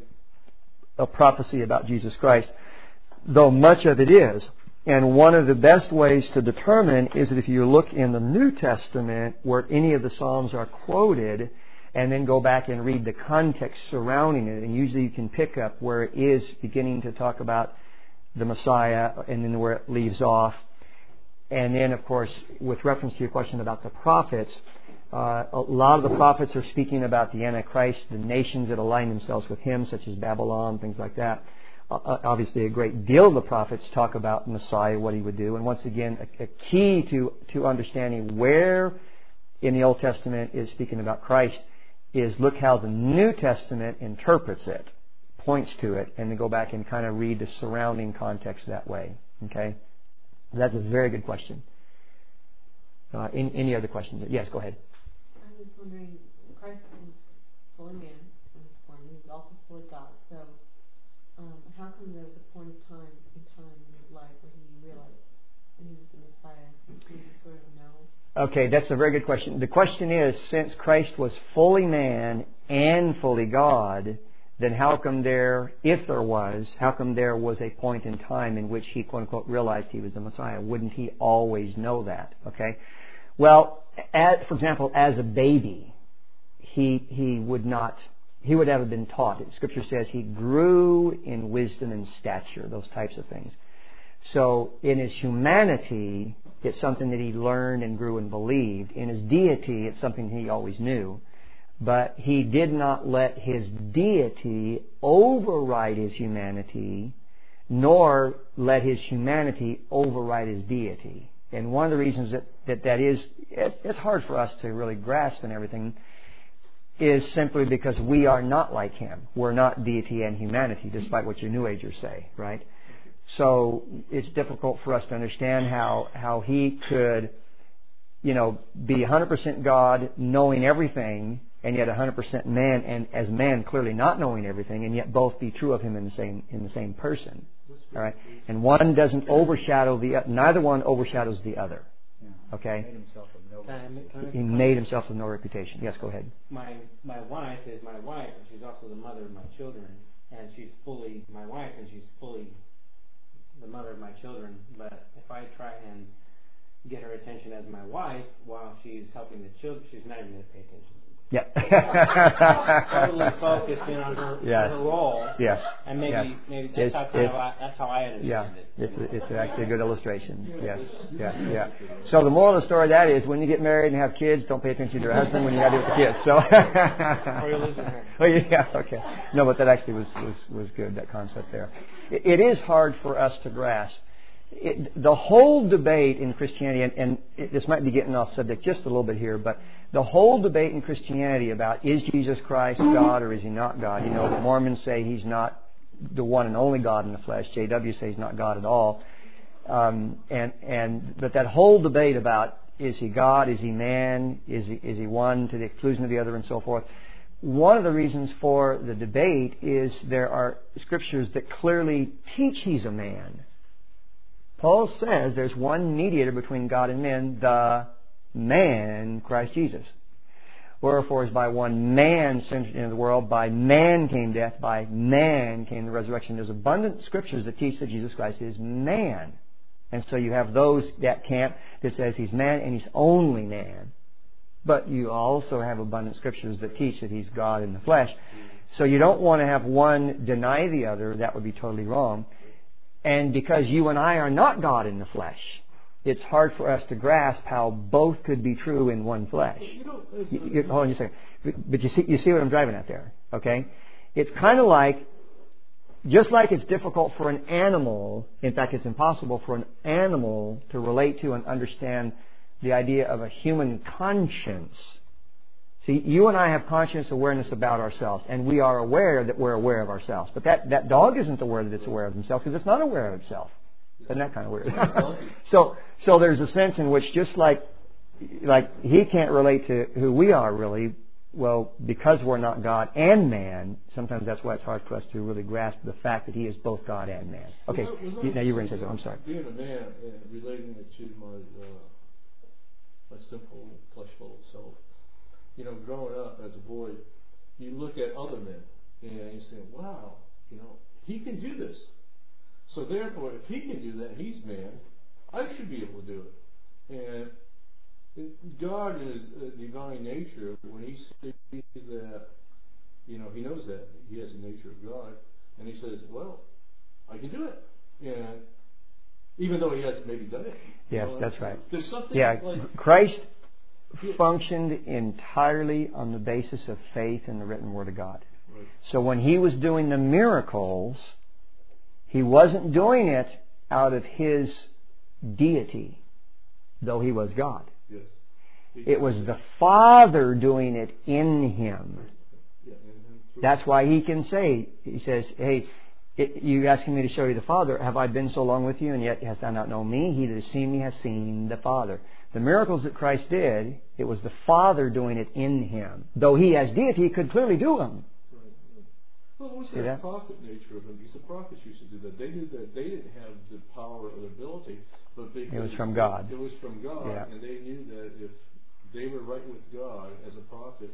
a prophecy about Jesus Christ, though much of it is. And one of the best ways to determine is that if you look in the New Testament where any of the Psalms are quoted, and then go back and read the context surrounding it, and usually you can pick up where it is beginning to talk about the Messiah and then where it leaves off. And then, of course, with reference to your question about the prophets, Uh, a lot of the prophets are speaking about the Antichrist, the nations that align themselves with him, such as Babylon, things like that. Uh, obviously, a great deal of the prophets talk about Messiah, what he would do. And once again, a, a key to, to understanding where in the Old Testament is speaking about Christ is look how the New Testament interprets it, points to it, and then go back and kind of read the surrounding context that way. Okay? That's a very good question. Uh, any, any other questions? Yes, go ahead. I was wondering, Christ was fully man in his form. He was also fully God. So, um, how come there was a point of time in time in his life where he realized that he was the Messiah? Did he just sort of know? Okay, that's a very good question. The question is, since Christ was fully man and fully God, then how come there, if there was, how come there was a point in time in which he, quote unquote, realized he was the Messiah? Wouldn't he always know that? Okay? Well, as, for example, as a baby, he he would not, he would have been taught. Scripture says he grew in wisdom and stature, those types of things. So in his humanity, it's something that he learned and grew and believed. In his deity, it's something he always knew. But he did not let his deity override his humanity, nor let his humanity override his deity. And one of the reasons that that, that is, it, it's hard for us to really grasp and everything, is simply because we are not like him. We're not deity and humanity, despite what your New Agers say, right? So it's difficult for us to understand how, how he could, you know, be one hundred percent God, knowing everything, and yet one hundred percent man, and as man clearly not knowing everything, and yet both be true of him in the same in the same person. All right, and one doesn't overshadow the other. Neither one overshadows the other. Okay. Made himself of no Can I make- can I make He a comment? made himself of no reputation. Yes, go ahead. My my wife is my wife, and she's also the mother of my children, and she's fully my wife, and she's fully the mother of my children. But if I try and get her attention as my wife while she's helping the children, she's not even going to pay attention. Yeah. Totally focused in on her, Yes. her role. Yes. And maybe Yes. maybe that's It's- how kind of it's- I, that's how I understand Yeah, it. it's it's actually a good illustration. Yes, yeah, yeah. So the moral of the story of that is, when you get married and have kids, don't pay attention to your husband when you got to do it with the kids. So. Or you'll lose your hair. Oh yeah, okay. No, but that actually was was was good. That concept there. It, it is hard for us to grasp. It, the whole debate in Christianity, and, and it, this might be getting off subject just a little bit here, but the whole debate in Christianity about, is Jesus Christ God or is he not God? You know, the Mormons say he's not the one and only God in the flesh. J W says he's not God at all. Um, and and but that whole debate about, is he God? Is he man? Is he is he one to the exclusion of the other, and so forth? One of the reasons for the debate is there are scriptures that clearly teach he's a man. Paul says there's one mediator between God and men, the man, Christ Jesus. Wherefore, as by one man sin entered into the world, by man came death, by man came the resurrection. There's abundant scriptures that teach that Jesus Christ is man. And so you have those, that camp that says he's man and he's only man. But you also have abundant scriptures that teach that he's God in the flesh. So you don't want to have one deny the other. That would be totally wrong. And because you and I are not God in the flesh, it's hard for us to grasp how both could be true in one flesh. You know, You, you, hold on just a second. But, but you see, you see what I'm driving at there, okay? It's kind of like, just like it's difficult for an animal, in fact, it's impossible for an animal to relate to and understand the idea of a human conscience. See, you and I have conscious awareness about ourselves, and we are aware that we're aware of ourselves. But that, that dog isn't aware that it's aware of themselves, because it's not aware of itself. Isn't that kind of weird? so, so there's a sense in which, just like, like he can't relate to who we are really, well, because we're not God and man, sometimes that's why it's hard for us to really grasp the fact that he is both God and man. Okay, Was that- was that you, now you were going to say something. I'm sorry. Being a man and relating it to my uh, my simple flesh-full self. You know, growing up as a boy, you look at other men and you say, "Wow, you know, he can do this." So therefore, if he can do that, he's man. I should be able to do it. And God is a divine nature. When he sees that, you know, he knows that he has the nature of God, and he says, "Well, I can do it." And even though he hasn't maybe done it. Yes, you know, that's right. There's something Yeah, like Christ functioned entirely on the basis of faith in the written Word of God. Right. So when he was doing the miracles, he wasn't doing it out of his deity, though he was God. Yes. It was the Father doing it in him. Yeah, and- and through- That's why he can say, he says, hey, it, you asking me to show you the Father. Have I been so long with you, and yet hast thou not known me? He that has seen me has seen the Father. The miracles that Christ did, it was the Father doing it in him. Though he as deity could clearly do them. Right, right. Well, what's See that, that? prophet nature of him? Because the prophets used to do that. They knew that they didn't have the power or the ability, but because It was from God. It was from God, Yeah. and they knew that if they were right with God as a prophet,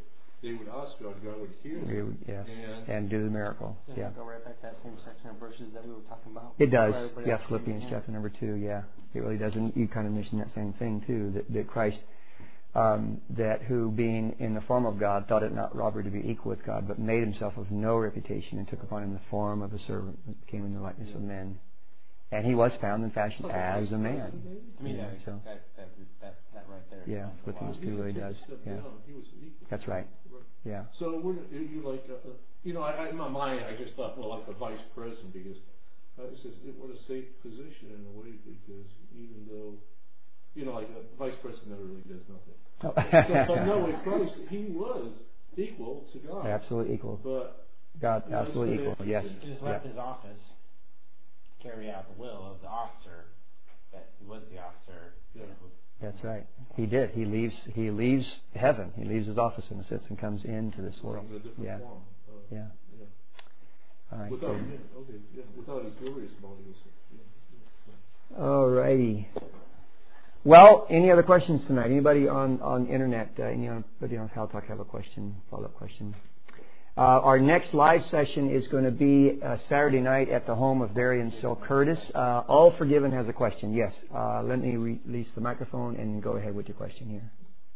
they would ask God, God would hear them. We would- yes, And, and do the miracle. Doesn't Yeah. it go right back to that same section of verses that we were talking about? It does. Where everybody Yeah, else came Philippians in. chapter number two. Yeah, it really does. And you kind of mentioned that same thing too. That, that Christ, um, that who being in the form of God, thought it not robbery to be equal with God, but made himself of no reputation, and took upon him the form of a servant, and came in the likeness of men. And he was found and fashioned as a man. To me, Yeah, that, so that, that, that, that right there. yeah, explains a Philippians lot. two really He does. stepped Yeah, down. He was equal. that's right. Yeah. So what are you like? Uh, uh, you know, I, I, in my mind, I just thought, well, like a vice president, because uh, it says it what a safe position in a way, because even though, you know, like a vice president never really does nothing. Oh. So, but no, with Christ, he was equal to God. Absolutely equal. But God, you know, it's absolutely kinda equal. Yes. interesting. He just Yeah. left his office, carry out the will of the officer, that he was the officer. Yeah. That's right. He did. He leaves. He leaves heaven. He leaves his office in a sense and comes into this world. in a different Yeah. form. Uh, Yeah. yeah. All right. Without, good. yeah, okay, yeah, without his glorious body. Yeah, yeah. All righty. Well, any other questions tonight? Anybody on on internet? Uh, anybody on Hal Talk have a question? Follow up question. Uh, our next live session is going to be uh, Saturday night at the home of Barry and Sil Curtis. Uh, All Forgiven has a question. Yes. Uh, let me release the microphone and go ahead with your question here.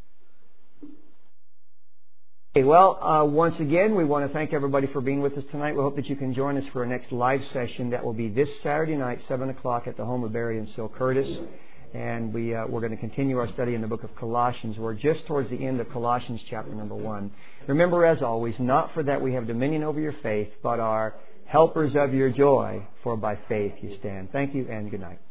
Okay, well, uh, once again, we want to thank everybody for being with us tonight. We hope that you can join us for our next live session that will be this Saturday night, seven o'clock at the home of Barry and Sil Curtis. And we, uh, we're going to continue our study in the book of Colossians. We're just towards the end of Colossians chapter number one. Remember, as always, not for that we have dominion over your faith, but are helpers of your joy, for by faith you stand. Thank you and good night.